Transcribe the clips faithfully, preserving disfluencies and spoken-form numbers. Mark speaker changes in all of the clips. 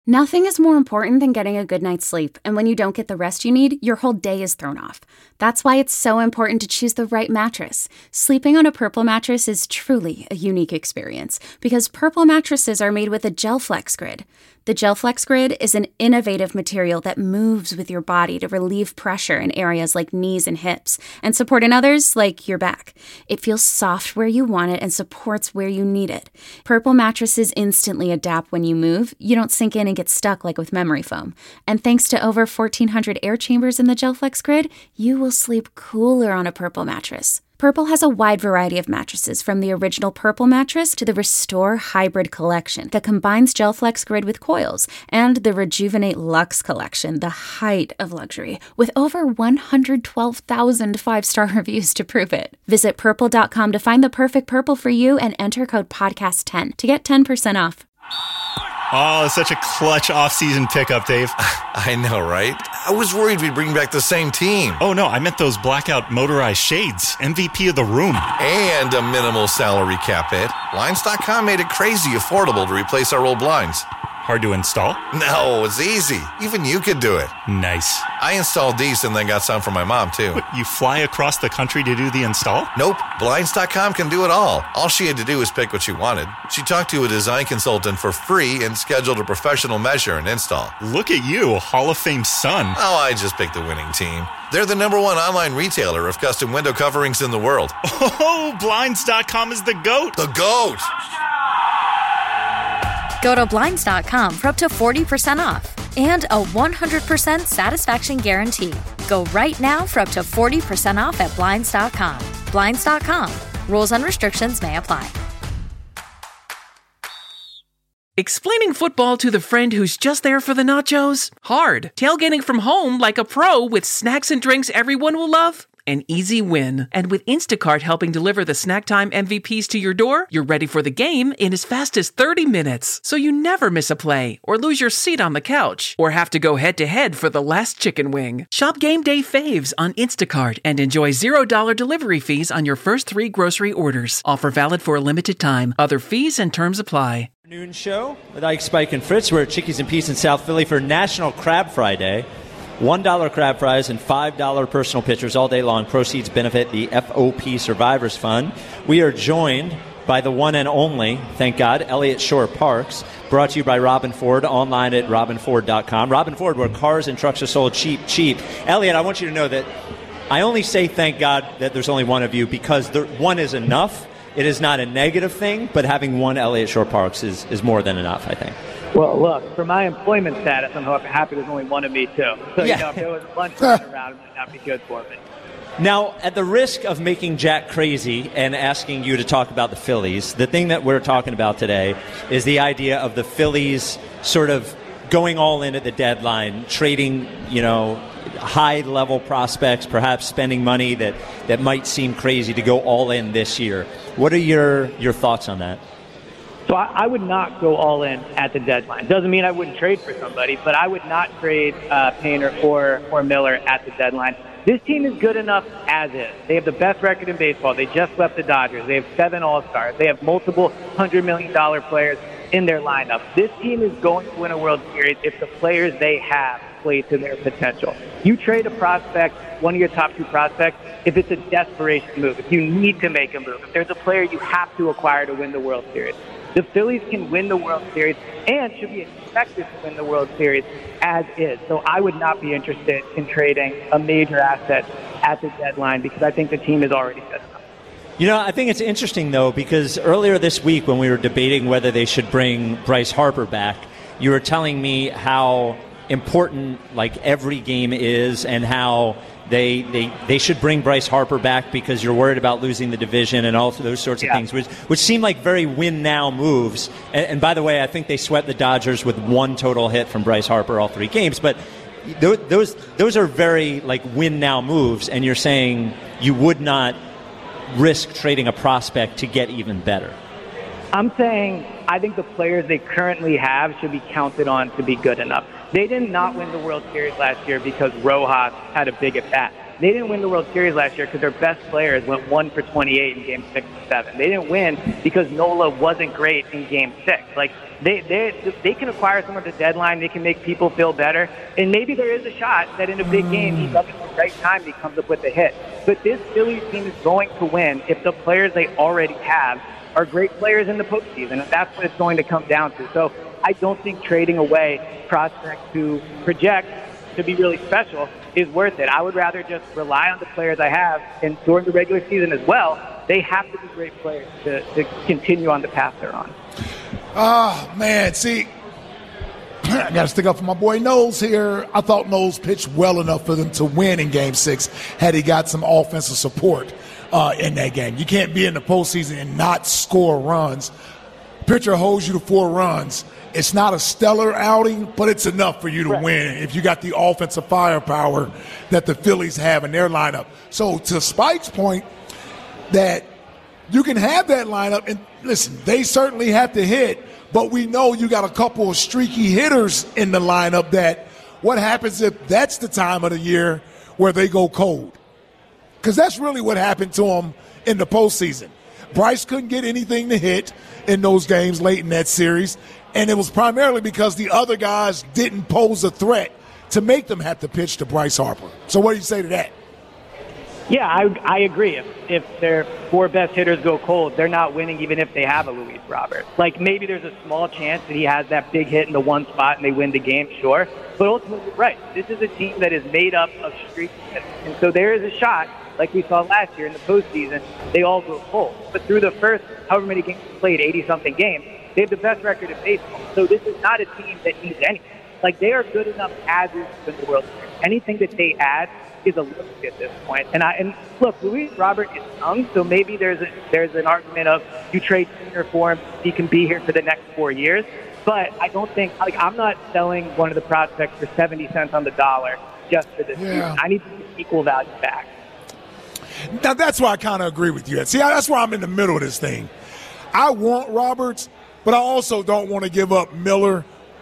Speaker 1: Nothing is more important than getting a good night's sleep, and when you don't get the rest you need, your whole day is thrown off. That's why it's so important to choose the right mattress. Sleeping on a Purple mattress is truly a unique experience, because Purple mattresses are made with a GelFlex Grid. The GelFlex Grid is an innovative material that moves with your body to relieve pressure in areas like knees and hips, and support in others like your back. It feels soft where you want it and supports where you need it. Purple mattresses instantly adapt when you move. You don't sink in and get stuck like with memory foam. And thanks to over fourteen hundred air chambers in the GelFlex Grid, you will sleep cooler on a Purple mattress. Purple has a wide variety of mattresses, from the original Purple mattress to the Restore Hybrid collection that combines GelFlex Grid with coils, and the Rejuvenate Luxe collection, the height of luxury, with over one hundred twelve thousand five-star reviews to prove it. Visit purple dot com to find the perfect Purple for you and enter code podcast ten to get ten percent off.
Speaker 2: Oh, it's such a clutch off-season pickup, Dave.
Speaker 3: I know, right? I was worried we'd bring back the same team.
Speaker 2: Oh, no, I meant those blackout motorized shades. M V P of the room.
Speaker 3: And a minimal salary cap hit. Blinds dot com made it crazy affordable to replace our old blinds.
Speaker 2: Hard to install?
Speaker 3: No, it's easy. Even you could do it.
Speaker 2: Nice.
Speaker 3: I installed these and then got some for my mom, too.
Speaker 2: What, you fly across the country to do the install?
Speaker 3: Nope. Blinds dot com can do it all. All she had to do was pick what she wanted. She talked to a design consultant for free and scheduled a professional measure and install.
Speaker 2: Look at you, Hall of Fame son.
Speaker 3: Oh, I just picked the winning team. They're the number one online retailer of custom window coverings in the world.
Speaker 2: Oh, Blinds dot com is the GOAT.
Speaker 3: The GOAT!
Speaker 4: Go to Blinds dot com for up to forty percent off and a one hundred percent satisfaction guarantee. Go right now for up to forty percent off at Blinds dot com. Blinds dot com. Rules and restrictions may apply.
Speaker 5: Explaining football to the friend who's just there for the nachos? Hard. Tailgating from home like a pro with snacks and drinks everyone will love? An easy win. And with Instacart helping deliver the snack time M V Ps to your door, you're ready for the game in as fast as thirty minutes. So you never miss a play, or lose your seat on the couch, or have to go head-to-head for the last chicken wing. Shop Game Day Faves on Instacart and enjoy zero dollars delivery fees on your first three grocery orders. Offer valid for a limited time. Other fees and terms apply.
Speaker 6: Noon show with Ike, Spike, and Fritz. We're at Chickies and Pete's in South Philly for National Crab Fry Day. one dollar crab fries and five dollars personal pictures all day long. Proceeds benefit the F O P Survivors Fund. We are joined by the one and only, thank God, Elliott Shore Parks. Brought to you by Robin Ford, online at robin ford dot com. Robin Ford, where cars and trucks are sold cheap, cheap. Elliott, I want you to know that I only say thank God that there's only one of you, because there, one is enough. It is not a negative thing, but having one Elliott Shore Parks is, is more than enough, I think.
Speaker 7: Well, look, for my employment status, I'm happy there's only one of me, too. So,
Speaker 6: yeah.
Speaker 7: you know, if there was a bunch running around, it might not be good for me.
Speaker 6: Now, at the risk of making Jack crazy and asking you to talk about the Phillies, the thing that we're talking about today is the idea of the Phillies sort of going all in at the deadline, trading, you know, high-level prospects, perhaps spending money that, that might seem crazy to go all in this year. What are your, your thoughts on that?
Speaker 7: So I, I would not go all in at the deadline. Doesn't mean I wouldn't trade for somebody, but I would not trade uh, Painter or, or Miller at the deadline. This team is good enough as is. They have the best record in baseball. They just swept the Dodgers. They have seven All-Stars. They have multiple one hundred million dollars players in their lineup. This team is going to win a World Series if the players they have play to their potential. You trade a prospect, one of your top two prospects, if it's a desperation move, if you need to make a move, if there's a player you have to acquire to win the World Series. The Phillies can win the World Series and should be expected to win the World Series as is. So I would not be interested in trading a major asset at the deadline, because I think the team is already good enough.
Speaker 6: You know, I think it's interesting, though, because earlier this week when we were debating whether they should bring Bryce Harper back, you were telling me how important, like, every game is, and how they they, they should bring Bryce Harper back because you're worried about losing the division and all those sorts of
Speaker 7: yeah.
Speaker 6: things, which which seem like very win-now moves. And, and by the way, I think they swept the Dodgers with one total hit from Bryce Harper all three games. But those those, those are very, like, win-now moves, and you're saying you would not risk trading a prospect to get even better.
Speaker 7: I'm saying I think the players they currently have should be counted on to be good enough. They did not win the World Series last year because Rojas had a big at bat. They didn't win the World Series last year because their best players went one for twenty-eight in Game Six and Seven. They didn't win because Nola wasn't great in Game Six. Like they they they can acquire some at the deadline. They can make people feel better, and maybe there is a shot that in a big game he does it at the right time. He comes up with a hit. But this Phillies team is going to win if the players they already have are great players in the postseason. That's what it's going to come down to. So I don't think trading away prospects to project to be really special is worth it. I would rather just rely on the players I have, and during the regular season as well, they have to be great players to, to continue on the path they're on.
Speaker 8: Oh, man, see, I got to stick up for my boy Knowles here. I thought Knowles pitched well enough for them to win in Game six had he got some offensive support uh, in that game. You can't be in the postseason and not score runs. Pitcher holds you to four runs. It's not a stellar outing, but it's enough for you to right. win if you got the offensive firepower that the Phillies have in their lineup. So to Spike's point, that you can have that lineup, and listen, they certainly have to hit, but we know you got a couple of streaky hitters in the lineup that what happens if that's the time of the year where they go cold? Because that's really what happened to them in the postseason. Bryce couldn't get anything to hit in those games late in that series, and it was primarily because the other guys didn't pose a threat to make them have to pitch to Bryce Harper. So what do you say to that?
Speaker 7: Yeah, I, I agree. If, if their four best hitters go cold, they're not winning even if they have a Luis Robert. Like, maybe there's a small chance that he has that big hit in the one spot and they win the game, sure. But ultimately, right, this is a team that is made up of streaky hitters. And so there is a shot, like we saw last year in the postseason, they all go cold. But through the first however many games they played, eighty-something games, they have the best record in baseball. So this is not a team that needs anything. Like, they are good enough as is in the World Series. Anything that they add is a look at this point. And I and look, Luis Robert is young, so maybe there's a, there's an argument of you trade sooner for him, he can be here for the next four years. But I don't think, like, I'm not selling one of the prospects for seventy cents on the dollar just for this
Speaker 8: yeah.
Speaker 7: season. I need to get equal value back.
Speaker 8: Now, that's why I kind of agree with you. See, that's why I'm in the middle of this thing. I want Roberts, but I also don't want to give up Miller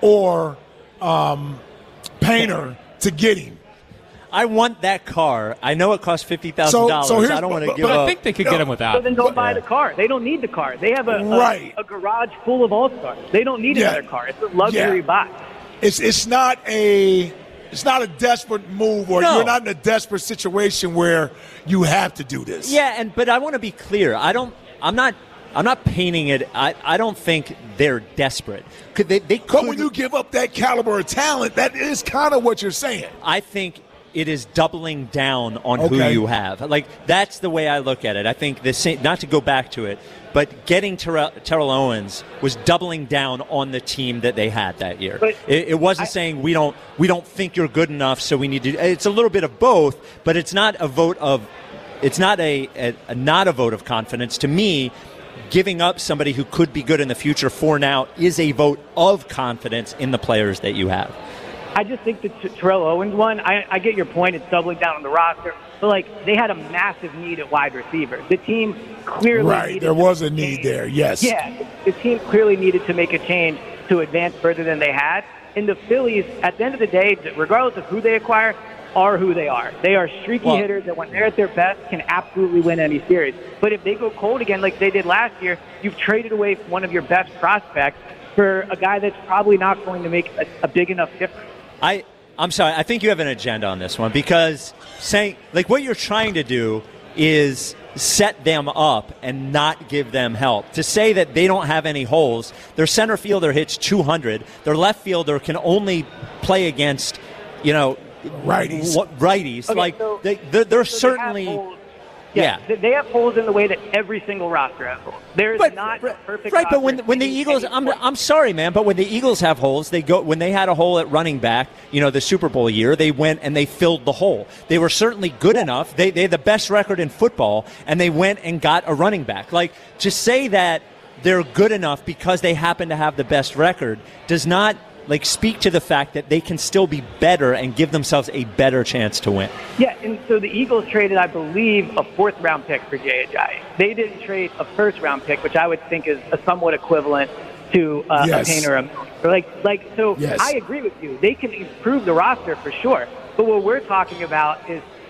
Speaker 8: or um, Painter to get him.
Speaker 6: I want that car. I know it costs fifty thousand dollars.
Speaker 8: So, so
Speaker 6: I don't want to give
Speaker 9: but
Speaker 6: up.
Speaker 9: I think they could get him without.
Speaker 7: So then don't buy
Speaker 6: yeah.
Speaker 7: the car. They don't need the car. They have a,
Speaker 8: right.
Speaker 7: a, a garage full of all-stars. They don't need
Speaker 8: yeah.
Speaker 7: another car. It's a luxury
Speaker 8: yeah.
Speaker 7: buy.
Speaker 8: It's it's not a it's not a desperate move, or
Speaker 6: no.
Speaker 8: you're not in a desperate situation where you have to do this.
Speaker 6: Yeah, and but I want to be clear. I don't. I'm not. I'm not painting it. I, I don't think they're desperate. Could they? They could.
Speaker 8: But when you give up that caliber of talent, that is kind of what you're saying.
Speaker 6: I think it is doubling down on
Speaker 8: okay.
Speaker 6: who you have. Like, that's the way I look at it. I think the same, not to go back to it, but getting Terrell, Terrell Owens was doubling down on the team that they had that year.
Speaker 7: But
Speaker 6: it, it wasn't
Speaker 7: I,
Speaker 6: saying we don't we don't think you're good enough, so we need to. It's a little bit of both, but it's not a vote of. It's not a, a, a not a vote of confidence to me. Giving up somebody who could be good in the future for now is a vote of confidence in the players that you have.
Speaker 7: I just think the T- Terrell Owens one, I, I get your point. It's doubling down on the roster. But, like, they had a massive need at wide receiver. The team clearly
Speaker 8: Right,
Speaker 7: needed
Speaker 8: there was a
Speaker 7: change.
Speaker 8: need there, yes.
Speaker 7: Yeah, the team clearly needed to make a change to advance further than they had. And the Phillies, at the end of the day, regardless of who they acquire, are who they are. They are streaky
Speaker 6: well,
Speaker 7: hitters that when they're at their best can absolutely win any series. But if they go cold again like they did last year, you've traded away one of your best prospects for a guy that's probably not going to make a, a big enough difference.
Speaker 6: I, I'm sorry. I think you have an agenda on this one because saying, like, what you're trying to do is set them up and not give them help. To say that they don't have any holes, their center fielder hits two hundred, their left fielder can only play against, you know,
Speaker 8: righties.
Speaker 6: What, righties.
Speaker 7: Okay,
Speaker 6: like,
Speaker 7: so,
Speaker 6: they, they're, they're
Speaker 7: so
Speaker 6: certainly...
Speaker 7: They holes,
Speaker 6: yeah.
Speaker 7: yeah. They have holes in the way that every single roster has holes. There's
Speaker 6: But,
Speaker 7: not
Speaker 6: right,
Speaker 7: a perfect
Speaker 6: right, but
Speaker 7: roster
Speaker 6: when when the
Speaker 7: any-
Speaker 6: Eagles,
Speaker 7: any
Speaker 6: I'm
Speaker 7: point.
Speaker 6: I'm sorry, man, but when the Eagles have holes, they go when they had a hole at running back, you know, the Super Bowl year, they went and they filled the hole. They were certainly good enough. They they had the best record in football, and they went and got a running back. Like, to say that they're good enough because they happen to have the best record does not like speak to the fact that they can still be better and give themselves a better chance to win.
Speaker 7: Yeah, and so the Eagles traded, I believe, a fourth-round pick for Jay Ajayi. They didn't trade a first-round pick, which I would think is a somewhat equivalent to uh,
Speaker 8: Yes.
Speaker 7: a Painter or a Miller. Like, like, so
Speaker 8: Yes.
Speaker 7: I agree with you. They can improve the roster for sure. But what we're talking about is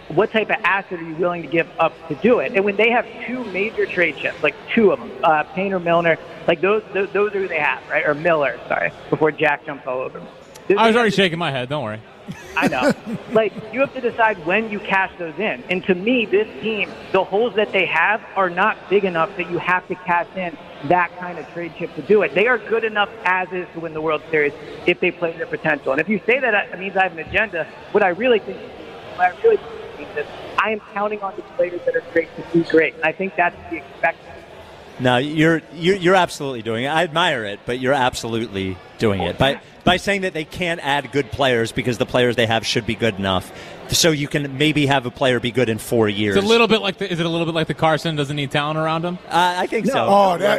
Speaker 7: what type of asset are you willing to give up to do it? And when they have two major trade chips, like two of them, uh, Painter, Milner, like those, those, those are who they have, right? Or Miller, sorry, before Jack jumps all over them.
Speaker 9: I was already shaking my head. Don't worry.
Speaker 7: I know. Like, you have to decide when you cash those in. And to me, this team, the holes that they have are not big enough that you have to cash in that kind of trade chip to do it. They are good enough as is to win the World Series if they play their potential. And if you say that, that means I have an agenda. What I really think, what I really think is that I am counting on the players that are great to be great. And I think that's the expected.
Speaker 6: No, you're, you're you're absolutely doing it. I admire it, but you're absolutely doing it by by saying that they can't add good players because the players they have should be good enough. So you can maybe have a player be good in four years.
Speaker 9: It's a little bit like the, is it a little bit like the Carson doesn't need talent around him?
Speaker 6: Uh, I think
Speaker 7: No.
Speaker 6: so.
Speaker 8: Oh, that,
Speaker 9: Oh,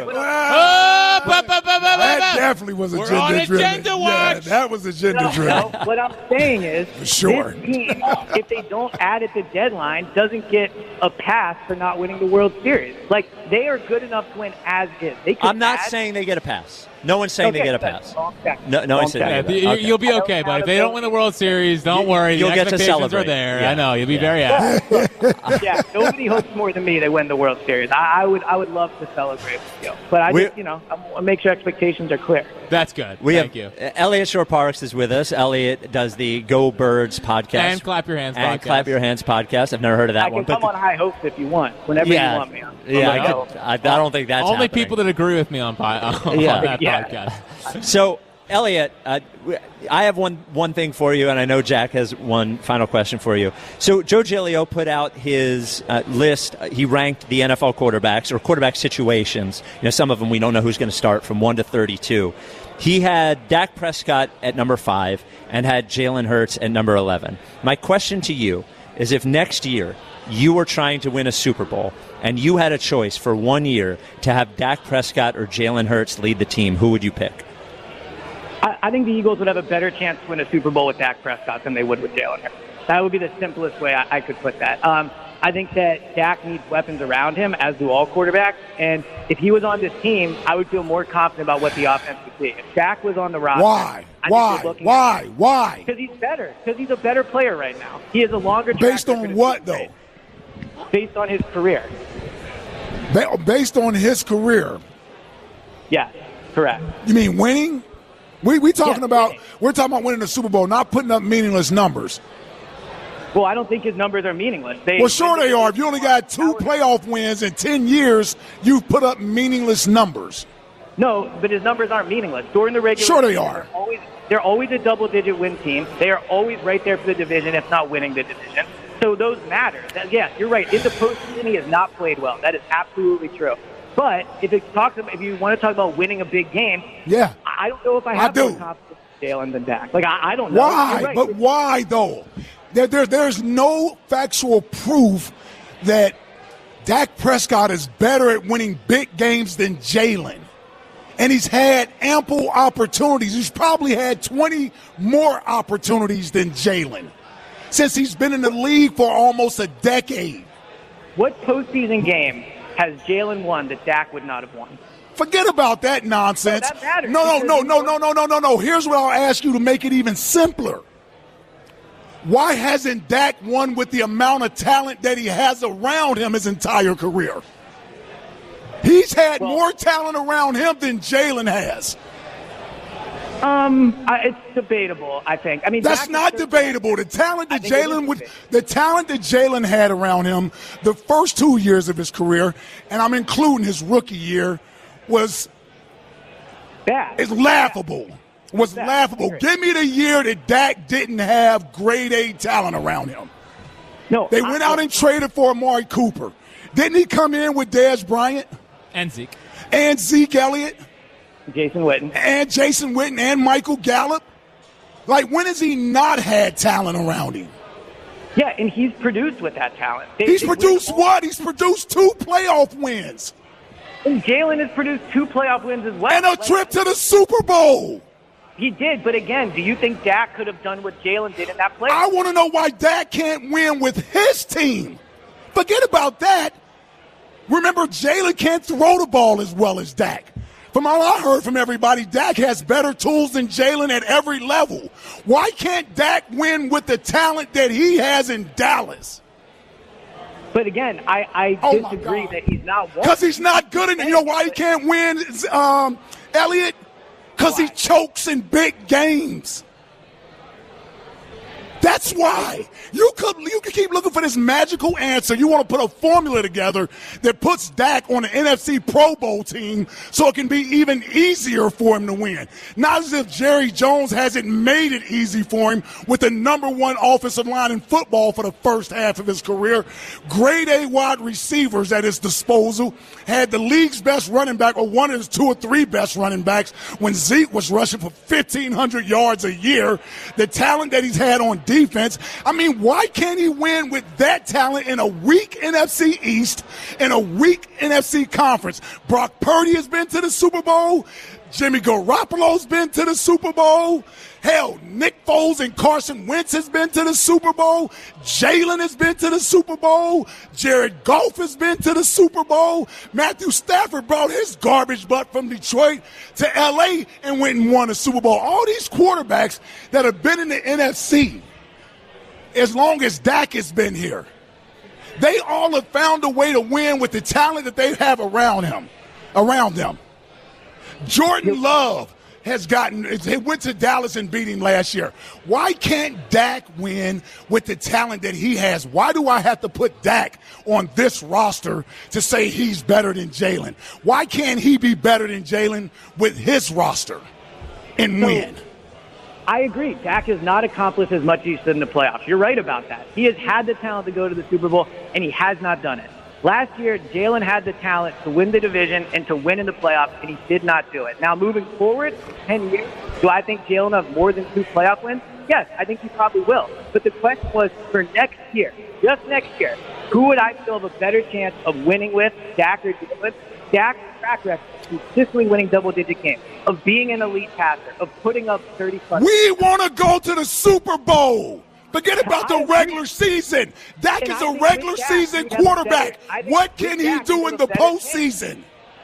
Speaker 8: well,
Speaker 9: ba, ba, ba, ba, ba,
Speaker 8: that
Speaker 9: ba.
Speaker 8: definitely was
Speaker 9: We're
Speaker 8: agenda
Speaker 9: on
Speaker 8: driven.
Speaker 9: agenda
Speaker 8: Yeah,
Speaker 9: watch.
Speaker 8: that was agenda
Speaker 7: No,
Speaker 8: driven.
Speaker 7: no, what I'm saying is,
Speaker 8: For sure.
Speaker 7: this team, if they don't add at the deadline, doesn't get a pass for not winning the World Series. Like, they are good enough to win as is. They could
Speaker 6: I'm not
Speaker 7: add-
Speaker 6: saying they get a pass. No one's saying
Speaker 7: Okay,
Speaker 6: they get a
Speaker 7: good.
Speaker 6: pass.
Speaker 7: Wrong check.
Speaker 6: No, no
Speaker 7: Wrong
Speaker 6: one said
Speaker 7: check.
Speaker 9: Yeah,
Speaker 6: that.
Speaker 9: you,
Speaker 6: Okay.
Speaker 9: you'll be
Speaker 7: I don't
Speaker 9: okay, but
Speaker 7: have
Speaker 9: if they
Speaker 7: a-
Speaker 9: don't win the World Series, don't
Speaker 6: You-
Speaker 9: worry.
Speaker 6: you'll
Speaker 9: the
Speaker 6: get to
Speaker 9: expectations are
Speaker 6: celebrate.
Speaker 9: there.
Speaker 6: Yeah.
Speaker 9: I know. You'll be
Speaker 6: Yeah.
Speaker 9: very happy.
Speaker 7: Yeah, nobody hopes more than me they win the World Series. I, I would, I would love to celebrate with you, but I
Speaker 6: We-
Speaker 7: just, you know, I want to make sure expectations are clear.
Speaker 9: That's good.
Speaker 6: We
Speaker 9: Thank
Speaker 6: have
Speaker 9: you.
Speaker 6: uh, Elliot Shore Parks is with us. Elliot does the Go Birds podcast
Speaker 9: And Clap Your Hands
Speaker 6: and
Speaker 9: podcast.
Speaker 6: Clap Your Hands podcast. I've never heard of that
Speaker 7: I
Speaker 6: one,
Speaker 7: can come
Speaker 6: but
Speaker 7: on high hopes if you want, whenever
Speaker 6: yeah,
Speaker 7: you want me. I'm,
Speaker 6: yeah,
Speaker 7: I'm
Speaker 6: I,
Speaker 7: available.
Speaker 6: get- I, I don't think that's
Speaker 9: Only
Speaker 6: happening.
Speaker 9: people that agree with me on, pi- on
Speaker 6: Yeah.
Speaker 9: that
Speaker 7: Yeah.
Speaker 9: podcast.
Speaker 6: So, Elliot, uh, I have one, one thing for you, and I know Jack has one final question for you. So, Joe Giglio put out his uh, list. He ranked the N F L quarterbacks or quarterback situations. You know, some of them we don't know who's going to start from one to thirty-two. He had Dak Prescott at number five and had Jalen Hurts at number eleven. My question to you is, if next year you were trying to win a Super Bowl and you had a choice for one year to have Dak Prescott or Jalen Hurts lead the team, who would you pick?
Speaker 7: I, I think the Eagles would have a better chance to win a Super Bowl with Dak Prescott than they would with Jalen Hurts. That would be the simplest way I, I could put that. Um, I think that Dak needs weapons around him, as do all quarterbacks. And if he was on this team, I would feel more confident about what the offense would be. If Dak was on the roster,
Speaker 8: Why?
Speaker 7: I
Speaker 8: Why?
Speaker 7: think you're looking
Speaker 8: Why?
Speaker 7: at-
Speaker 8: Why?
Speaker 7: Because he's better. Because he's a better player right now. He has a longer track
Speaker 8: Based
Speaker 7: record
Speaker 8: on
Speaker 7: of
Speaker 8: what,
Speaker 7: being
Speaker 8: though?
Speaker 7: great. Based on his career.
Speaker 8: Ba- Based on his career,
Speaker 7: Yes, correct.
Speaker 8: you mean winning? We we talking
Speaker 7: Yeah,
Speaker 8: about
Speaker 7: winning.
Speaker 8: we're talking about winning the Super Bowl, not putting up meaningless numbers.
Speaker 7: Well, I don't think his numbers are meaningless. They,
Speaker 8: Well, sure they are. If you only got two playoff wins in ten years, you've put up meaningless numbers.
Speaker 7: No, but his numbers aren't meaningless. During the regular
Speaker 8: Sure they
Speaker 7: season,
Speaker 8: are.
Speaker 7: They're always, they're always a double-digit win team. They are always right there for the division, if not winning the division. So those matter. That, yes, you're right. In the postseason, he has not played well. That is absolutely true. But if it talks about, if you want to talk about winning a big game,
Speaker 8: Yeah.
Speaker 7: I I don't know if I
Speaker 8: I
Speaker 7: have
Speaker 8: do.
Speaker 7: more confidence in Jalen than Dak. Like I, I don't know.
Speaker 8: Why?
Speaker 7: You're right.
Speaker 8: But why though? There, there, there's no factual proof that Dak Prescott is better at winning big games than Jalen. And he's had ample opportunities. He's probably had twenty more opportunities than Jalen since he's been in the league for almost a decade.
Speaker 7: What postseason game has Jalen won that Dak would not have won?
Speaker 8: Forget about that nonsense.
Speaker 7: No, that matters,
Speaker 8: no, no,
Speaker 7: because
Speaker 8: no,
Speaker 7: you
Speaker 8: no,
Speaker 7: know-
Speaker 8: no, no, no, no, no. Here's what I'll ask you to make it even simpler. Why hasn't Dak won with the amount of talent that he has around him his entire career? He's had
Speaker 7: Well-
Speaker 8: more talent around him than Jalen has.
Speaker 7: Um, I, it's debatable. I think. I mean,
Speaker 8: That's
Speaker 7: Dak is
Speaker 8: not
Speaker 7: certainly-
Speaker 8: debatable. The talent
Speaker 7: I
Speaker 8: that
Speaker 7: think it is
Speaker 8: Jalen would,
Speaker 7: debatable.
Speaker 8: the talent that Jalen had around him the first two years of his career, and I'm including his rookie year, was
Speaker 7: bad.
Speaker 8: is laughable. Was
Speaker 7: Bad.
Speaker 8: laughable.
Speaker 7: Agree.
Speaker 8: Give me the year that Dak didn't have grade A talent around him.
Speaker 7: No,
Speaker 8: They
Speaker 7: I-
Speaker 8: went out and traded for Amari Cooper. Didn't he come in with Dez Bryant
Speaker 9: And Zeke.
Speaker 8: and Zeke Elliott
Speaker 7: Jason Witten.
Speaker 8: and Jason Witten and Michael Gallup? Like, when has he not had talent around him?
Speaker 7: Yeah, and he's produced with that talent. They-
Speaker 8: He's
Speaker 7: they-
Speaker 8: produced what? He's produced two playoff wins
Speaker 7: And Jalen has produced two playoff wins as well.
Speaker 8: and a
Speaker 7: Like,
Speaker 8: trip to the Super Bowl.
Speaker 7: He did, but again, do you think Dak could have done what Jalen did in that play?
Speaker 8: I want to know why Dak can't win with his team. Forget about that. Remember, Jalen can't throw the ball as well as Dak. From all I heard from everybody, Dak has better tools than Jalen at every level. Why can't Dak win with the talent that he has in Dallas?
Speaker 7: But again, I, I
Speaker 8: Oh my
Speaker 7: disagree
Speaker 8: God.
Speaker 7: that he's not one.
Speaker 8: Because he's not good enough. You know why he can't win, um, Elliot? Because he chokes in big games. That's why. You could you could keep looking for this magical answer. You want to put a formula together that puts Dak on the N F C Pro Bowl team so it can be even easier for him to win. Not as if Jerry Jones hasn't made it easy for him with the number one offensive line in football for the first half of his career. Grade A wide receivers at his disposal. Had the league's best running back, or one of his two or three best running backs, when Zeke was rushing for fifteen hundred yards a year. The talent that he's had on defense. I mean, why can't he win with that talent in a weak N F C East, in a weak N F C conference? Brock Purdy has been to the Super Bowl. Jimmy Garoppolo's been to the Super Bowl. Hell, Nick Foles and Carson Wentz has been to the Super Bowl. Jalen has been to the Super Bowl. Jared Goff has been to the Super Bowl. Matthew Stafford brought his garbage butt from Detroit to L A and went and won a Super Bowl. All these quarterbacks that have been in the N F C, as long as Dak has been here, they all have found a way to win with the talent that they have around him, around them. Jordan Love has gotten, he went to Dallas and beat him last year. Why can't Dak win with the talent that he has? Why do I have to put Dak on this roster to say he's better than Jalen? Why can't he be better than Jalen with his roster and win?
Speaker 7: I agree. Dak has not accomplished as much as he should in the playoffs. You're right about that. He has had the talent to go to the Super Bowl, and he has not done it. Last year, Jalen had the talent to win the division and to win in the playoffs, and he did not do it. Now, moving forward, ten years, do I think Jalen will have more than two playoff wins? Yes, I think he probably will. But the question was, for next year, just next year, who would I feel have a better chance of winning with, Dak or Jalen? Dak's track record, consistently winning double-digit games, of being an elite passer, of putting up thirty plus.
Speaker 8: We want to go to the Super Bowl. Forget about the regular season. Dak is a regular season quarterback. What can he do in the postseason?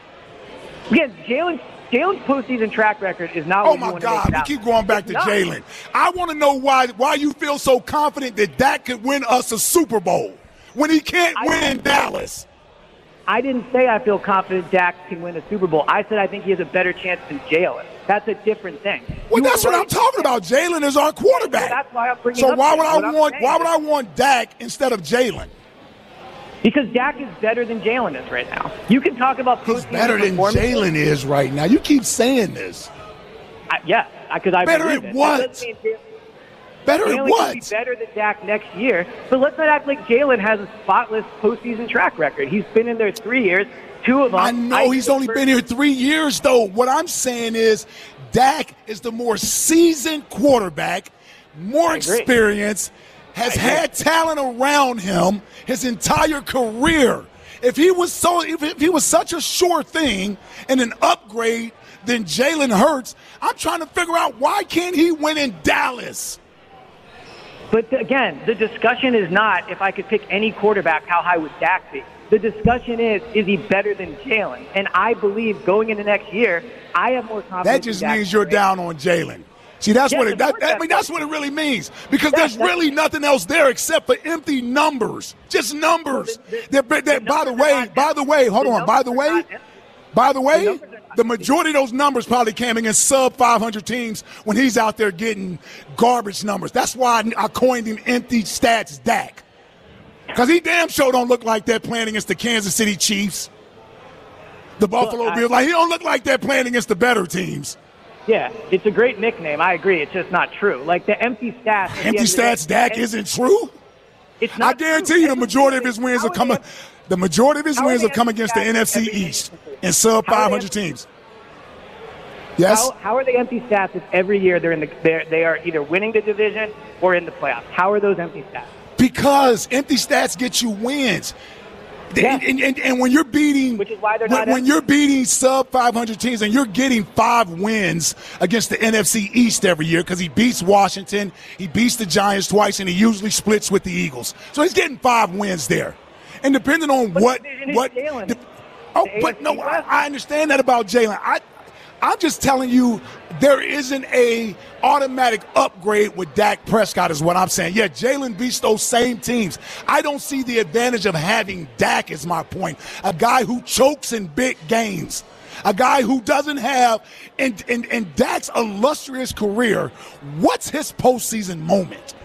Speaker 7: Again, Jalen Jalen's postseason track record is not.
Speaker 8: Oh my God, we keep going back to Jalen. I want to know why why you feel so confident that Dak could win us a Super Bowl when he can't win in Dallas.
Speaker 7: I didn't say I feel confident Dak can win a Super Bowl. I said I think he has a better chance than Jalen. That's a different thing.
Speaker 8: Well, you that's what right. I'm talking about. Jalen is our quarterback.
Speaker 7: So that's why I'm bringing
Speaker 8: so
Speaker 7: up
Speaker 8: why would I
Speaker 7: what
Speaker 8: want why would I want Dak instead of Jalen?
Speaker 7: Because Dak is better than Jalen is right now. You can talk about
Speaker 8: he's better than Jalen is right now. You keep saying this.
Speaker 7: I, yeah, because I
Speaker 8: better
Speaker 7: believe
Speaker 8: at
Speaker 7: it.
Speaker 8: what? Better
Speaker 7: Jalen
Speaker 8: at what?
Speaker 7: Can be better than Dak next year. But let's not act like Jalen has a spotless postseason track record. He's been in there three years. Two of them.
Speaker 8: I know I he's only been here three years, though. What I'm saying is Dak is the more seasoned quarterback, more experience, has had talent around him his entire career. If he was so, if, if he was such a sure thing and an upgrade than Jalen Hurts, I'm trying to figure out why can't he win in Dallas?
Speaker 7: But again, the discussion is not if I could pick any quarterback, how high would Dak be? The discussion is, is he better than Jalen? And I believe going into next year, I have more confidence.
Speaker 8: That just means you're down on Jalen. See, that's
Speaker 7: yes,
Speaker 8: what it. That, that, I mean, that's what it really means. Because
Speaker 7: yes,
Speaker 8: there's really nothing else there except for empty numbers, just numbers. So the, the, they're, they're, the by the way, by the way, hold on. By the way, by the way, the majority of those numbers probably came against sub five hundred teams when he's out there getting garbage numbers. That's why I coined him empty stats Dak. Because he damn sure don't look like that playing against the Kansas City Chiefs, the Buffalo Bills. Like, he don't look like that playing against the better teams.
Speaker 7: Yeah, it's a great nickname. I agree. It's just not true. Like the empty stats.
Speaker 8: Empty stats Dak isn't true?
Speaker 7: It's not
Speaker 8: I guarantee
Speaker 7: true.
Speaker 8: you the majority of his wins have come the majority of his wins have come against the N F C East and sub five hundred teams. Yes.
Speaker 7: How, how are they empty stats if every year they're in the they're, they are either winning the division or in the playoffs? How are those empty stats?
Speaker 8: Because empty stats get you wins. Yeah. And, and, and when you're beating,
Speaker 7: which is why they're
Speaker 8: when,
Speaker 7: not
Speaker 8: when you're beating sub five hundred teams and you're getting five wins against the N F C East every year because he beats Washington, he beats the Giants twice, and he usually splits with the Eagles. So he's getting five wins there. And depending on
Speaker 7: but
Speaker 8: what
Speaker 7: the
Speaker 8: what,
Speaker 7: the,
Speaker 8: oh, but no, I, I understand that about Jalen. I I'm just telling you, there isn't a automatic upgrade with Dak Prescott is what I'm saying. Yeah, Jalen beats those same teams. I don't see the advantage of having Dak is my point. A guy who chokes in big games. A guy who doesn't have, in, in, in Dak's illustrious career, what's his postseason moment?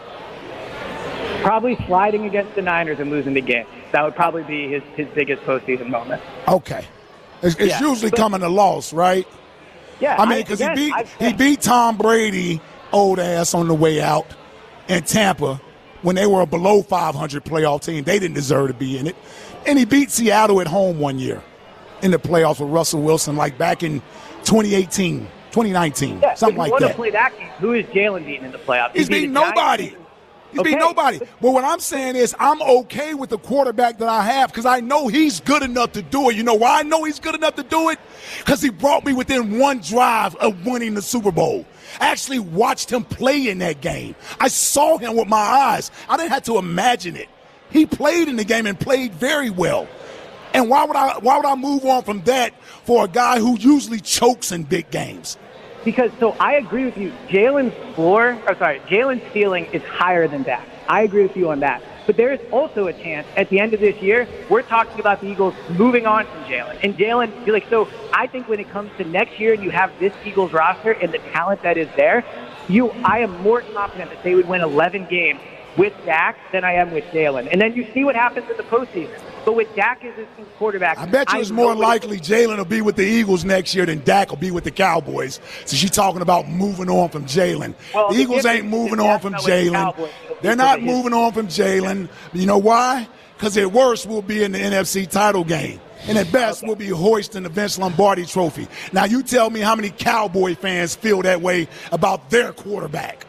Speaker 7: Probably sliding against the Niners and losing the game. That would probably be his, his biggest postseason moment.
Speaker 8: Okay. It's, it's
Speaker 7: Yeah,
Speaker 8: usually
Speaker 7: but-
Speaker 8: coming to loss, right?
Speaker 7: Yeah,
Speaker 8: I mean, because he
Speaker 7: again,
Speaker 8: beat
Speaker 7: I've
Speaker 8: he
Speaker 7: said-
Speaker 8: beat Tom Brady, old ass, on the way out in Tampa when they were a below five hundred playoff team. They didn't deserve to be in it. And he beat Seattle at home one year in the playoffs with Russell Wilson, like back in twenty eighteen, twenty nineteen,
Speaker 7: Yeah,
Speaker 8: something
Speaker 7: if
Speaker 8: like
Speaker 7: you want
Speaker 8: that.
Speaker 7: to play that game, who is Jalen beating in the playoffs?
Speaker 8: He's
Speaker 7: He beat
Speaker 8: beating
Speaker 7: the Giants.
Speaker 8: nobody. He's beating
Speaker 7: Okay.
Speaker 8: nobody. But what I'm saying is I'm okay with the quarterback that I have because I know he's good enough to do it. You know why I know he's good enough to do it? Because he brought me within one drive of winning the Super Bowl. I actually watched him play in that game. I saw him with my eyes. I didn't have to imagine it. He played in the game and played very well. And why would I why would I move on from that for a guy who usually chokes in big games?
Speaker 7: Because, so I agree with you. Jalen's floor, or sorry, Jalen's ceiling is higher than Dak. I agree with you on that. But there is also a chance at the end of this year, we're talking about the Eagles moving on from Jalen. And Jalen, you're like, so I think when it comes to next year and you have this Eagles roster and the talent that is there, you, I am more confident that they would win eleven games with Dak than I am with Jalen. And then you see what happens in the postseason. But with Dak as his quarterback,
Speaker 8: I bet you it's
Speaker 7: know
Speaker 8: more
Speaker 7: what-
Speaker 8: likely Jalen will be with the Eagles next year than Dak will be with the Cowboys. So she's talking about moving on from Jalen.
Speaker 7: Well,
Speaker 8: the
Speaker 7: the
Speaker 8: Eagles ain't
Speaker 7: difference
Speaker 8: moving
Speaker 7: is
Speaker 8: on
Speaker 7: Dak's
Speaker 8: from
Speaker 7: not with the
Speaker 8: Jalen.
Speaker 7: Cowboys.
Speaker 8: They're
Speaker 7: Because
Speaker 8: not
Speaker 7: of his-
Speaker 8: moving on from Jalen. You know why? Because at worst, we'll be in the N F C title game. And at best, we'll be hoisting the Vince Lombardi trophy. Now, you tell me how many Cowboy fans feel that way about their quarterback.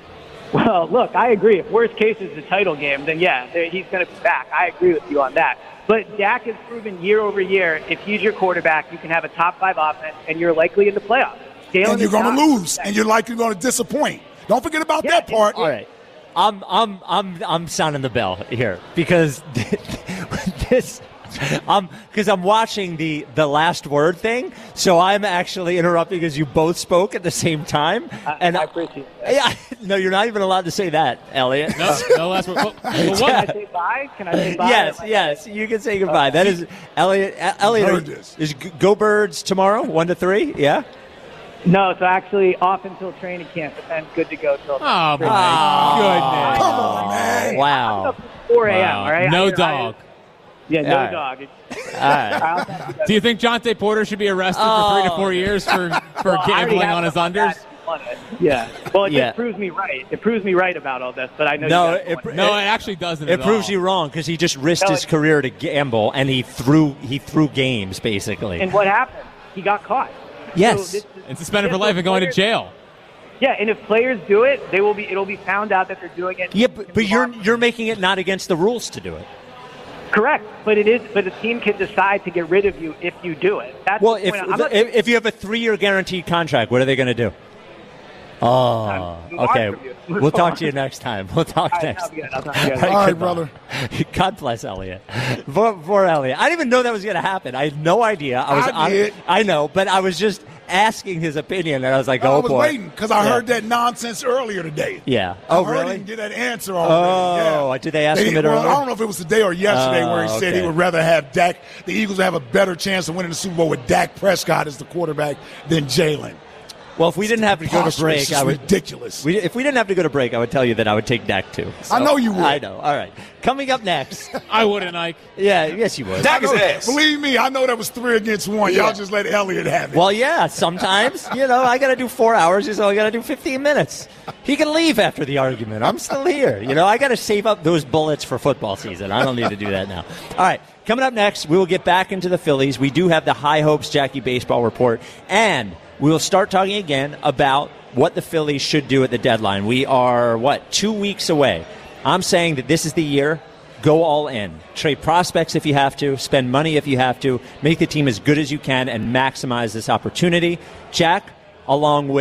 Speaker 7: Well, look, I agree. If worst case is the title game, then yeah, there- he's going to be back. I agree with you on that. But Dak has proven year over year, if he's your quarterback, you can have a top five offense, and you're likely in the playoffs. Jalen
Speaker 8: And you're
Speaker 7: is
Speaker 8: going to
Speaker 7: not-
Speaker 8: lose, and you're likely going to disappoint. Don't forget about
Speaker 7: Yeah,
Speaker 8: that part.
Speaker 6: All right. I'm I'm I'm I'm sounding the bell here because this um because I'm watching the the last word thing, so I'm actually interrupting as you both spoke at the same time.
Speaker 7: I,
Speaker 6: and
Speaker 7: I appreciate that.
Speaker 6: Yeah, no, you're not even allowed to say that, Elliot.
Speaker 9: No, no last word. Well, well,
Speaker 7: Can
Speaker 9: what,
Speaker 7: I say bye? Can I say bye?
Speaker 6: Yes, yes, you can say goodbye. That is Elliot. Elliot
Speaker 8: heard this.
Speaker 6: is Go Birds tomorrow, one to three. Yeah.
Speaker 7: No, so actually off until training camp, but then good to go till.
Speaker 9: oh, my
Speaker 6: Oh.
Speaker 9: goodness.
Speaker 8: Come on, man.
Speaker 7: I'm
Speaker 6: Wow.
Speaker 7: up at four a.m.,
Speaker 9: Wow.
Speaker 7: all right?
Speaker 9: No
Speaker 7: I- I-
Speaker 9: dog.
Speaker 7: yeah, no
Speaker 6: All right.
Speaker 7: dog.
Speaker 6: All right.
Speaker 7: I'll talk to you guys.
Speaker 9: Do you think Jonte Porter should be arrested for three to four years for, for
Speaker 7: Well, I already
Speaker 9: gambling
Speaker 7: have
Speaker 9: on his
Speaker 7: stuff
Speaker 9: unders?
Speaker 7: that if you want it. Yeah. Well, it
Speaker 6: Yeah.
Speaker 7: just proves me right. It proves me right about all this, but I know
Speaker 6: No,
Speaker 7: you guys
Speaker 6: it-
Speaker 7: want
Speaker 9: No, it actually doesn't.
Speaker 6: It
Speaker 9: at
Speaker 6: proves
Speaker 9: all.
Speaker 6: you wrong because he just risked
Speaker 7: No,
Speaker 6: his
Speaker 7: it-
Speaker 6: career to gamble, and he threw he threw games basically.
Speaker 7: And what happened? He got caught.
Speaker 6: Yes.
Speaker 7: So this is-
Speaker 9: And suspended for
Speaker 7: yeah,
Speaker 9: life
Speaker 7: so
Speaker 9: and going to
Speaker 7: players-
Speaker 9: jail.
Speaker 7: Yeah, and if players do it, they will be. It'll be found out that they're doing it.
Speaker 6: Yeah, but, but you're you're making it not against the rules to do it.
Speaker 7: correct. But it is. But a team can decide to get rid of you if you do it. That's
Speaker 6: Well,
Speaker 7: the
Speaker 6: if
Speaker 7: point. I'm not,
Speaker 6: if, if you have a three year guaranteed contract, what are they going to do? Oh,
Speaker 7: Move on
Speaker 6: okay.
Speaker 7: from you. Move
Speaker 6: We'll talk
Speaker 7: on.
Speaker 6: to you next time. We'll talk
Speaker 7: All right,
Speaker 6: next.
Speaker 7: sounds good. I'll talk to you guys.
Speaker 6: All
Speaker 8: All right,
Speaker 6: goodbye.
Speaker 8: brother.
Speaker 6: God bless Elliot. Poor, poor Elliot. I didn't even know that was going to happen. I had no idea. I was.
Speaker 8: I
Speaker 6: on-
Speaker 8: did.
Speaker 6: I know, but I was just asking his opinion, and I was like,
Speaker 8: I
Speaker 6: "Oh
Speaker 8: was
Speaker 6: boy."
Speaker 8: waiting because I
Speaker 6: Yeah.
Speaker 8: heard that nonsense earlier today.
Speaker 6: Yeah.
Speaker 8: I
Speaker 6: Oh,
Speaker 8: heard
Speaker 6: really?
Speaker 8: he didn't get that answer already.
Speaker 6: Oh,
Speaker 8: yeah.
Speaker 6: did they ask him it
Speaker 8: well,
Speaker 6: earlier?
Speaker 8: I don't know if it was today or yesterday
Speaker 6: Oh,
Speaker 8: where he said he
Speaker 6: okay.
Speaker 8: would rather have Dak. The Eagles have a better chance of winning the Super Bowl with Dak Prescott as the quarterback than Jalen.
Speaker 6: Well, if we didn't have to go to
Speaker 8: Preposterous.
Speaker 6: break,
Speaker 8: It's
Speaker 6: I would.
Speaker 8: ridiculous.
Speaker 6: We, if we didn't have to go to break, I would tell you that I would take Dak too. So,
Speaker 8: I know you would.
Speaker 6: I know. All right. Coming up next.
Speaker 9: I wouldn't, Ike.
Speaker 6: Yeah. Yes, you would.
Speaker 8: I know- Believe me, I know that was three against one.
Speaker 6: Yeah.
Speaker 8: Y'all just let Elliott have it.
Speaker 6: Well, yeah. Sometimes, you know, I got to do four hours. He's only got to do fifteen minutes. He can leave after the argument. I'm still here. You know, I got to save up those bullets for football season. I don't need to do that now. All right. Coming up next, we will get back into the Phillies. We do have the High Hopes Jackie Baseball Report, and we will start talking again about what the Phillies should do at the deadline. We are, what, two weeks away. I'm saying that this is the year. Go all in. Trade prospects if you have to. Spend money if you have to. Make the team as good as you can and maximize this opportunity. Jack, along with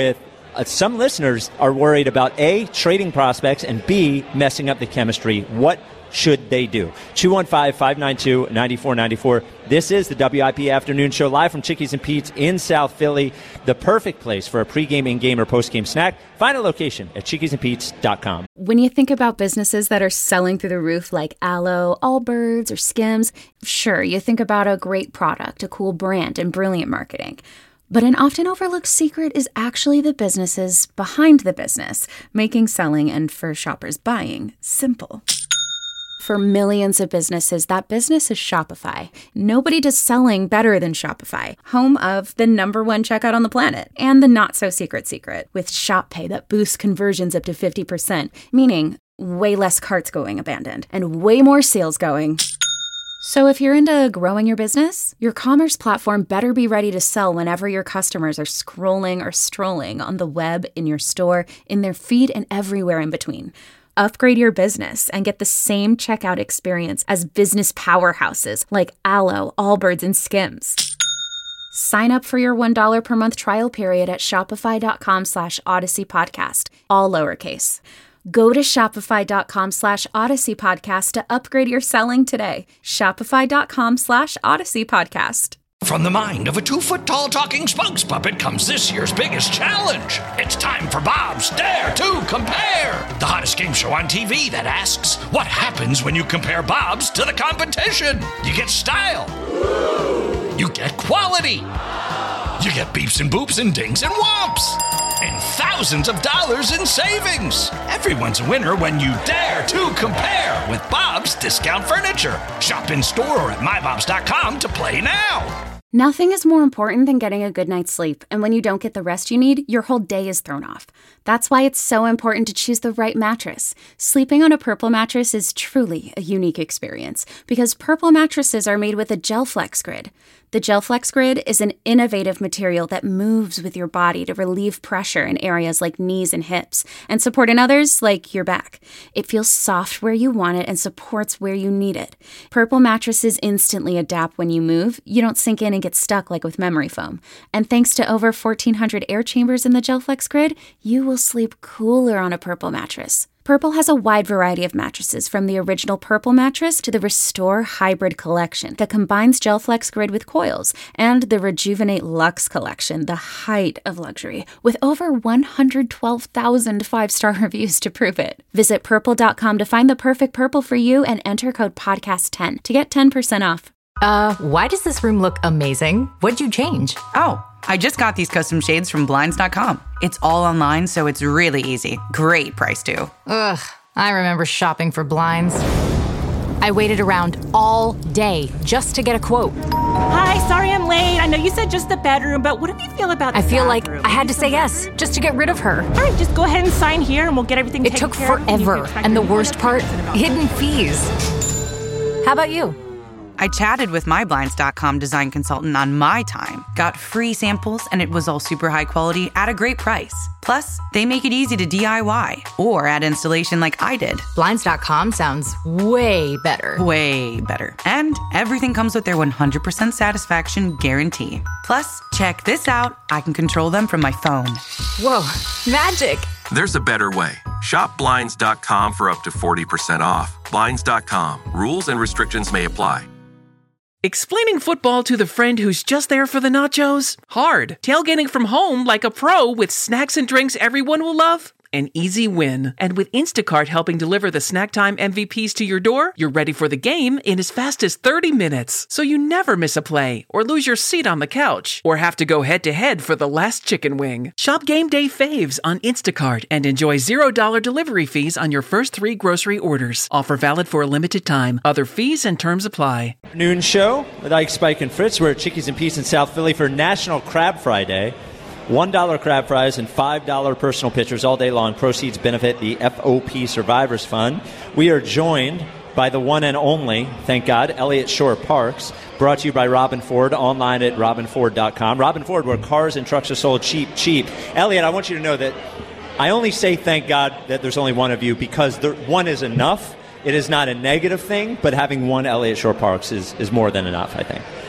Speaker 6: Uh, some listeners are worried about A, trading prospects, and B, messing up the chemistry. What should they do? two one five, five nine two, nine four nine four. This is the W I P Afternoon Show, live from Chickies and Pete's in South Philly, the perfect place for a pregame, in-game, or postgame snack. Find a location at chickies and pete's dot com.
Speaker 1: When you think about businesses that are selling through the roof like Aloe, Allbirds, or Skims, sure, you think about a great product, a cool brand, and brilliant marketing. But an often overlooked secret is actually the businesses behind the business, making selling and, for shoppers, buying simple. For millions of businesses, that business is Shopify. Nobody does selling better than Shopify, home of the number one checkout on the planet, and the not-so-secret secret, with Shop Pay that boosts conversions up to fifty percent, meaning way less carts going abandoned, and way more sales going. So if you're into growing your business, your commerce platform better be ready to sell whenever your customers are scrolling or strolling on the web, in your store, in their feed, and everywhere in between. Upgrade your business and get the same checkout experience as business powerhouses like Aloe, Allbirds, and Skims. Sign up for your one dollar per month trial period at shopify.com slash Odyssey Podcast, all lowercase. Go to shopify.com slash Odyssey Podcast to upgrade your selling today. Shopify.com slash Odyssey Podcast.
Speaker 10: From the mind of a two-foot-tall talking spokes puppet comes this year's biggest challenge. It's time for Bob's Dare to Compare, the hottest game show on T V that asks, what happens when you compare Bob's to the competition? You get style. You get quality. You get beeps and boops and dings and whomps. And thousands of dollars in savings. Everyone's a winner when you dare to compare with Bob's Discount Furniture. Shop in store or at my bobs dot com to play now.
Speaker 1: Nothing is more important than getting a good night's sleep, and when you don't get the rest you need, your whole day is thrown off. That's why it's so important to choose the right mattress. Sleeping on a Purple mattress is truly a unique experience, because Purple mattresses are made with a GelFlex Grid. The GelFlex Grid is an innovative material that moves with your body to relieve pressure in areas like knees and hips, and support in others like your back. It feels soft where you want it and supports where you need it. Purple mattresses instantly adapt when you move. You don't sink in and get stuck like with memory foam. And thanks to over fourteen hundred air chambers in the GelFlex Grid, you will sleep cooler on a Purple mattress. Purple has a wide variety of mattresses, from the original Purple mattress to the Restore Hybrid collection that combines GelFlex Grid with coils, and the Rejuvenate Luxe collection, the height of luxury, with over one hundred twelve thousand five-star reviews to prove it. Visit purple dot com to find the perfect Purple for you and enter code podcast ten to get ten percent off.
Speaker 11: Uh, why does this room look amazing? What'd you change?
Speaker 12: Oh, I just got these custom shades from blinds dot com. It's all online, so it's really easy. Great price, too.
Speaker 11: Ugh, I remember shopping for blinds. I waited around all day just to get a quote.
Speaker 13: Hi, sorry I'm late. I know you said just the bedroom, but what do you feel about the
Speaker 11: I feel
Speaker 13: bathroom?
Speaker 11: like I had to say yes, just to get rid of her.
Speaker 13: All right, just go ahead and sign here, and we'll get everything
Speaker 11: It
Speaker 13: taken
Speaker 11: took
Speaker 13: care of.
Speaker 11: forever, and the worst part, hidden fees. How about you?
Speaker 12: I chatted with my blinds dot com design consultant on my time, got free samples, and it was all super high quality at a great price. Plus, they make it easy to D I Y or add installation like I did.
Speaker 11: blinds dot com sounds way better.
Speaker 12: Way better. And everything comes with their one hundred percent satisfaction guarantee. Plus, check this out. I can control them from my phone.
Speaker 11: Whoa, magic.
Speaker 14: There's a better way. Shop blinds dot com for up to forty percent off. blinds dot com. Rules and restrictions may apply.
Speaker 5: Explaining football to the friend who's just there for the nachos? Hard. Tailgating from home like a pro with snacks and drinks everyone will love? An easy win. And with Instacart helping deliver the snack time M V Ps to your door, you're ready for the game in as fast as thirty minutes. So you never miss a play, or lose your seat on the couch, or have to go head-to-head for the last chicken wing. Shop game day faves on Instacart and enjoy zero dollar delivery fees on your first three grocery orders. Offer valid for a limited time. Other fees and terms apply.
Speaker 6: Noon show with Ike, Spike, and Fritz. We're at Chickies and Pete's in South Philly for National Crab Friday. one dollar crab fries and five dollar personal pitchers all day long. Proceeds benefit the F O P Survivors Fund. We are joined by the one and only, thank God, Elliott Shore-Parks. Brought to you by Robin Ford, online at robin ford dot com. Robin Ford, where cars and trucks are sold cheap, cheap. Elliott, I want you to know that I only say thank God that there's only one of you, because the one is enough. It is not a negative thing, but having one Elliott Shore-Parks is, is more than enough, I think.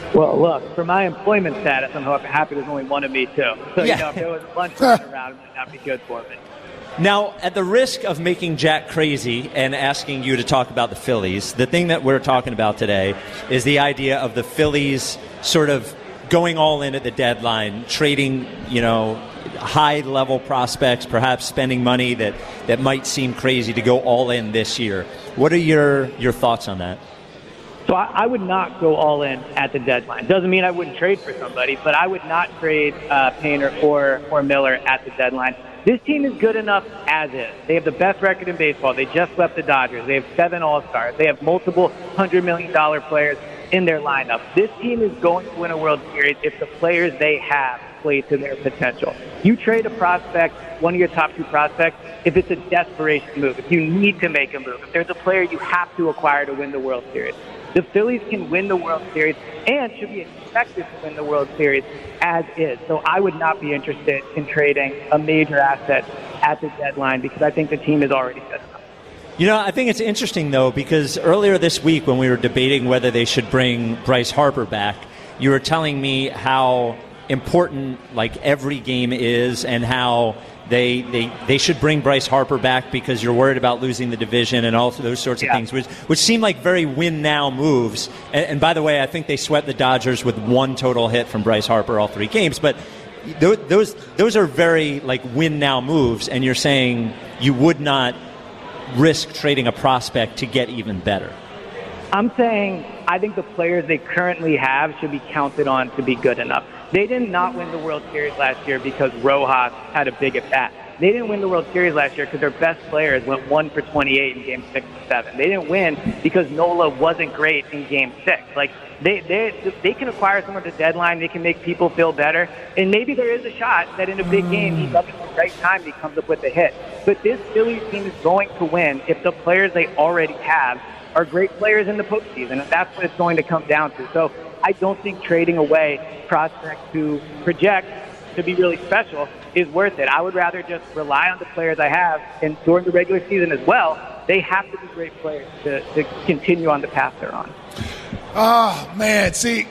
Speaker 7: Well, look, for my employment status, I'm happy there's only one of me, too. So,
Speaker 6: Yeah.
Speaker 7: you know, if there was a bunch running around, it might not be good for me.
Speaker 6: Now, at the risk of making Jack crazy and asking you to talk about the Phillies, the thing that we're talking about today is the idea of the Phillies sort of going all in at the deadline, trading, you know, high-level prospects, perhaps spending money that, that might seem crazy to go all in this year. What are your, your thoughts on that?
Speaker 7: So I, I would not go all in at the deadline. Doesn't mean I wouldn't trade for somebody, but I would not trade uh, Painter or, or Miller at the deadline. This team is good enough as is. They have the best record in baseball. They just swept the Dodgers. They have seven All-Stars. They have multiple one hundred million dollars players in their lineup. This team is going to win a World Series if the players they have play to their potential. You trade a prospect, one of your top two prospects, if it's a desperation move, if you need to make a move, if there's a player you have to acquire to win the World Series. The Phillies can win the World Series and should be expected to win the World Series as is. So I would not be interested in trading a major asset at the deadline because I think the team is already good enough.
Speaker 6: You know, I think it's interesting, though, because earlier this week when we were debating whether they should bring Bryce Harper back, you were telling me how important, like, every game is and how They, they they should bring Bryce Harper back because you're worried about losing the division and all those sorts of
Speaker 7: yeah.
Speaker 6: things, which which seem like very win-now moves. And, and by the way, I think they swept the Dodgers with one total hit from Bryce Harper all three games. But th- those those are very, like, win-now moves, and you're saying you would not risk trading a prospect to get even better.
Speaker 7: I'm saying I think the players they currently have should be counted on to be good enough. They did not win the World Series last year because Rojas had a big at bat. They didn't win the World Series last year because their best players went one for twenty-eight in Game Six and Seven. They didn't win because Nola wasn't great in Game Six. Like they they they can acquire someone at the deadline. They can make people feel better, and maybe there is a shot that in a big game he's up at the right time. He comes up with a hit. But this Phillies team is going to win if the players they already have are great players in the postseason, and that's what it's going to come down to. So I don't think trading away prospects who project to be really special is worth it. I would rather just rely on the players I have, and during the regular season as well, they have to be great players to, to continue on the path they're on.
Speaker 8: Ah, man, see,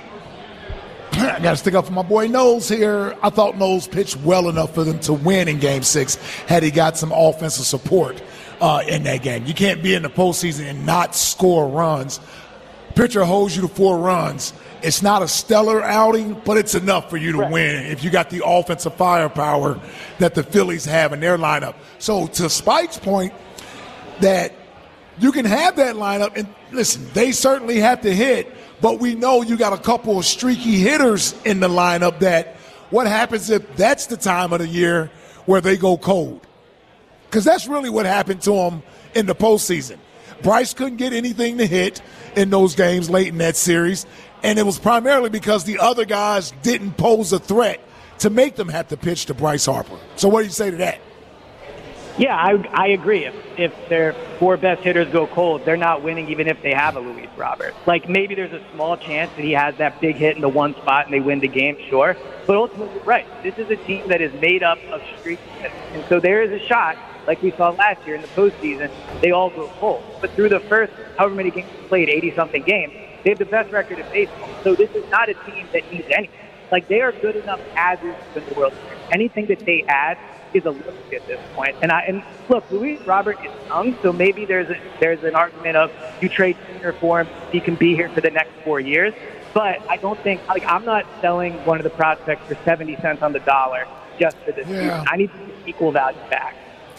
Speaker 8: I got to stick up for my boy Knowles here. I thought Knowles pitched well enough for them to win in Game six had he got some offensive support uh, in that game. You can't be in the postseason and not score runs. Pitcher holds you to four runs. It's not a stellar outing, but it's enough for you to win if you got the offensive firepower that the Phillies have in their lineup. So to Spike's point, that you can have that lineup, and listen, they certainly have to hit, but we know you got a couple of streaky hitters in the lineup that what happens if that's the time of the year where they go cold? Because that's really what happened to them in the postseason. Bryce couldn't get anything to hit in those games late in that series, and it was primarily because the other guys didn't pose a threat to make them have to pitch to Bryce Harper. So what do you say to that?
Speaker 7: Yeah, I, I agree. If, if their four best hitters go cold, they're not winning even if they have a Luis Robert. Like, maybe there's a small chance that he has that big hit in the one spot and they win the game, sure. But ultimately, right, this is a team that is made up of streaky hitters. And so there is a shot, like we saw last year in the postseason, they all go cold. But through the first however many games they played, eighty-something games, they have the best record in baseball. So this is not a team that needs anything. Like, they are good enough as is in the World Series. Anything that they add is a look at this point. And I and look, Luis Robert is young, so maybe there's a, there's an argument of you trade Painter for him, he can be here for the next four years. But I don't think, like, I'm not selling one of the prospects for seventy cents on the dollar just for this
Speaker 8: Yeah.
Speaker 7: season. I need to get equal value back.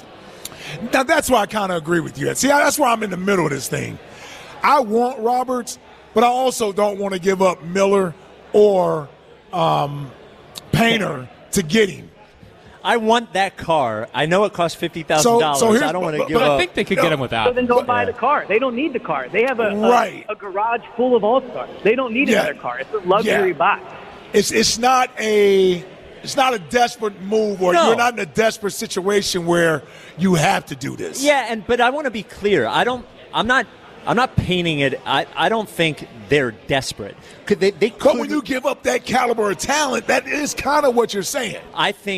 Speaker 8: Now, that's why I kind of agree with you. See, that's why I'm in the middle of this thing. I want Roberts, but I also don't want to give up Miller or um, Painter to get him.
Speaker 6: I want that car. I know it costs fifty thousand dollars.
Speaker 8: So- so here's-
Speaker 6: I don't want to
Speaker 8: but-
Speaker 6: give
Speaker 8: but
Speaker 6: up.
Speaker 8: I think
Speaker 9: they could get him without.
Speaker 7: So then don't buy the car. They don't need the car. They have a, a,
Speaker 8: Right.
Speaker 7: a garage full of all-stars. They don't need
Speaker 8: Yeah.
Speaker 7: another car. It's a luxury
Speaker 8: Yeah.
Speaker 7: buy.
Speaker 8: It's it's not a it's not a desperate move, or
Speaker 6: No.
Speaker 8: you're not in a desperate situation where you have to do this.
Speaker 6: Yeah, and but I want to be clear. I don't. I'm not. I'm not painting it. I, I don't think they're desperate. Could they? They could.
Speaker 8: But when you give up that caliber of talent, that is kind of what you're saying.
Speaker 6: I think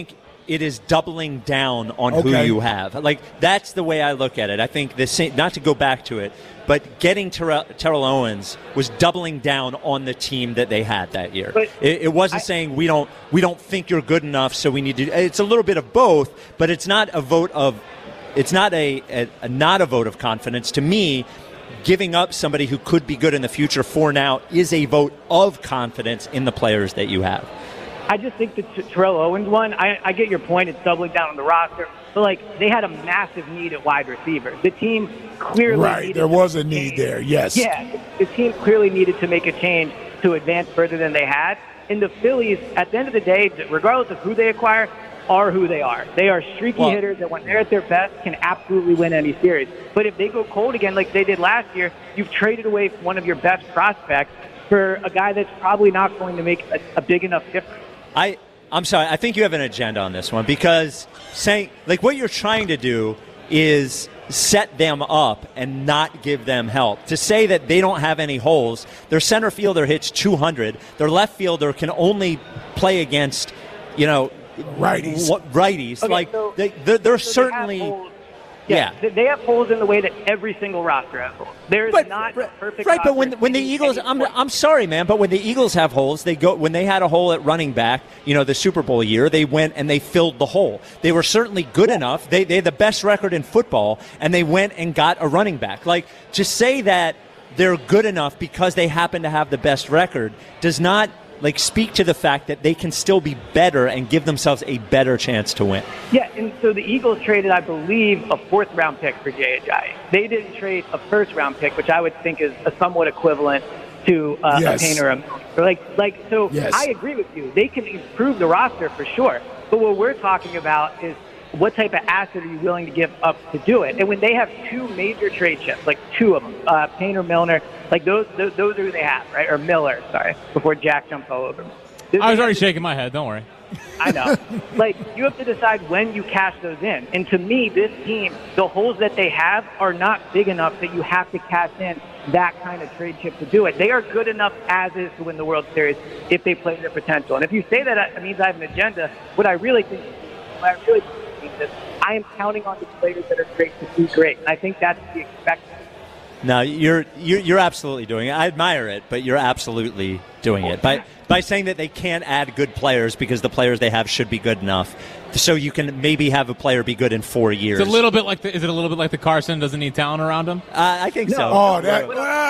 Speaker 6: it is doubling down on
Speaker 8: Okay.
Speaker 6: who you have. Like, that's the way I look at it. I think the same, not to go back to it, but getting Terrell, Terrell Owens was doubling down on the team that they had that year.
Speaker 7: But
Speaker 6: It, it wasn't
Speaker 7: I-
Speaker 6: saying we don't we don't think you're good enough, so we need to. It's a little bit of both, but it's not a vote of. It's not a, a, a not a vote of confidence. To me, giving up somebody who could be good in the future for now is a vote of confidence in the players that you have.
Speaker 7: I just think the T- Terrell Owens one, I, I get your point. It's doubling down on the roster. But, like, they had a massive need at wide receiver. The team clearly
Speaker 8: Right,
Speaker 7: needed
Speaker 8: there
Speaker 7: to
Speaker 8: was a
Speaker 7: make
Speaker 8: need
Speaker 7: change.
Speaker 8: there, yes.
Speaker 7: Yeah, the team clearly needed to make a change to advance further than they had. And the Phillies, at the end of the day, regardless of who they acquire, are who they are. They are streaky
Speaker 6: Well-
Speaker 7: hitters that when they're at their best can absolutely win any series. But if they go cold again like they did last year, you've traded away one of your best prospects for a guy that's probably not going to make a, a big enough difference.
Speaker 6: I, I'm sorry. I think you have an agenda on this one because saying like what you're trying to do is set them up and not give them help. To say that they don't have any holes, their center fielder hits two hundred. Their left fielder can only play against, you know,
Speaker 8: righties.
Speaker 6: What, righties.
Speaker 7: Okay,
Speaker 6: like
Speaker 7: so-
Speaker 6: they, they're, they're
Speaker 7: So they
Speaker 6: certainly.
Speaker 7: have holes.
Speaker 6: Yeah.
Speaker 7: They- They have holes in the way that every single roster has holes. There is
Speaker 6: But-
Speaker 7: not a perfect
Speaker 6: Right, but when
Speaker 7: roster
Speaker 6: when the
Speaker 7: at any
Speaker 6: Eagles, I'm
Speaker 7: point.
Speaker 6: I'm sorry, man, but when the Eagles have holes, they go when they had a hole at running back, you know, the Super Bowl year, they went and they filled the hole. They were certainly good enough. They they had the best record in football, and they went and got a running back. Like, to say that they're good enough because they happen to have the best record does not like speak to the fact that they can still be better and give themselves a better chance to win.
Speaker 7: Yeah, and so the Eagles traded, I believe, a fourth-round pick for Jay Ajayi. They didn't trade a first-round pick, which I would think is a somewhat equivalent to uh,
Speaker 8: Yes.
Speaker 7: a Payne or a Miller. Like, like, so
Speaker 8: Yes.
Speaker 7: I agree with you. They can improve the roster for sure. But what we're talking about is what type of asset are you willing to give up to do it? And when they have two major trade chips, like two of them, uh, Payne or Milner, like those, those, those are who they have, right? Or Miller, sorry, before Jack jumped all over me.
Speaker 9: I was already shaking my head. Don't worry.
Speaker 7: I know. Like, you have to decide when you cash those in. And to me, this team, the holes that they have are not big enough that you have to cash in that kind of trade chip to do it. They are good enough as is to win the World Series if they play their potential. And if you say that, that means I have an agenda. What I really think, what I really think is I am counting on the players that are great to be great. And I think that's the expected.
Speaker 6: No, you're, you're you're absolutely doing it. I admire it, but you're absolutely doing it by by saying that they can't add good players because the players they have should be good enough. So you can maybe have a player be good in four years.
Speaker 9: It's a little bit like the, is it a little bit like the Carson doesn't need talent around him?
Speaker 6: Uh, I think so.
Speaker 8: Oh, that,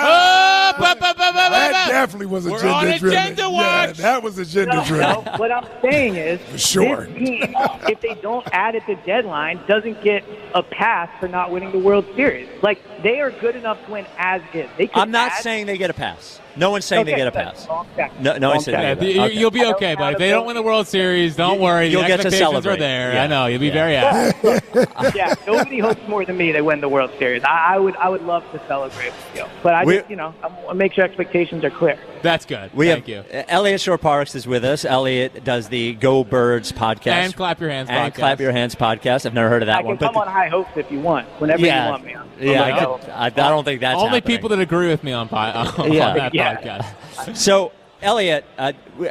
Speaker 9: Oh, ba, ba, ba, ba, ba,
Speaker 8: that
Speaker 9: ba.
Speaker 8: definitely was
Speaker 9: We're
Speaker 8: agenda
Speaker 9: on
Speaker 8: driven.
Speaker 9: agenda
Speaker 8: Yeah,
Speaker 9: watch.
Speaker 8: that was agenda
Speaker 7: No,
Speaker 8: driven.
Speaker 7: no, what I'm saying is,
Speaker 8: For sure.
Speaker 7: this team, if they don't add at the deadline, doesn't get a pass for not winning the World Series. Like, they are good enough to win as is. They could
Speaker 6: I'm not
Speaker 7: add,
Speaker 6: saying they get a pass. No one's saying they
Speaker 7: Okay,
Speaker 6: get a
Speaker 7: good.
Speaker 6: pass.
Speaker 7: Wrong check.
Speaker 6: No, no
Speaker 7: Wrong
Speaker 6: one's saying
Speaker 7: check.
Speaker 6: they
Speaker 9: Yeah,
Speaker 6: get a
Speaker 9: you,
Speaker 6: pass.
Speaker 9: you'll be
Speaker 7: I don't
Speaker 9: okay,
Speaker 7: know
Speaker 9: but
Speaker 7: how
Speaker 9: if
Speaker 7: to
Speaker 9: they don't
Speaker 7: build-
Speaker 9: win the World Series, don't worry.
Speaker 6: you'll
Speaker 9: the
Speaker 6: get to
Speaker 9: expectations are
Speaker 6: celebrate.
Speaker 9: there.
Speaker 6: Yeah.
Speaker 9: I know. You'll be
Speaker 6: Yeah.
Speaker 9: very happy.
Speaker 7: Yeah, nobody hopes more than me they win the World Series. I, I would, I would love to celebrate with you, but I
Speaker 6: We're-
Speaker 7: just, you know, I make sure expectations are clear.
Speaker 9: That's good.
Speaker 6: We
Speaker 9: Thank
Speaker 6: have,
Speaker 9: you.
Speaker 6: uh, Elliot Shore Parks is with us. Elliot does the Go Birds podcast.
Speaker 9: And Clap Your Hands
Speaker 6: And
Speaker 9: podcast.
Speaker 6: Clap Your Hands podcast. I've never heard of that
Speaker 7: I
Speaker 6: one.
Speaker 7: can come on High Hopes if you want, whenever
Speaker 6: yeah,
Speaker 7: you want me. I'm
Speaker 6: yeah, I,
Speaker 7: available.
Speaker 6: could, I, I don't think that's
Speaker 9: Only
Speaker 6: happening.
Speaker 9: people that agree with me on, pi- on
Speaker 6: Yeah.
Speaker 9: that
Speaker 7: Yeah.
Speaker 9: podcast.
Speaker 6: So, Elliot, uh,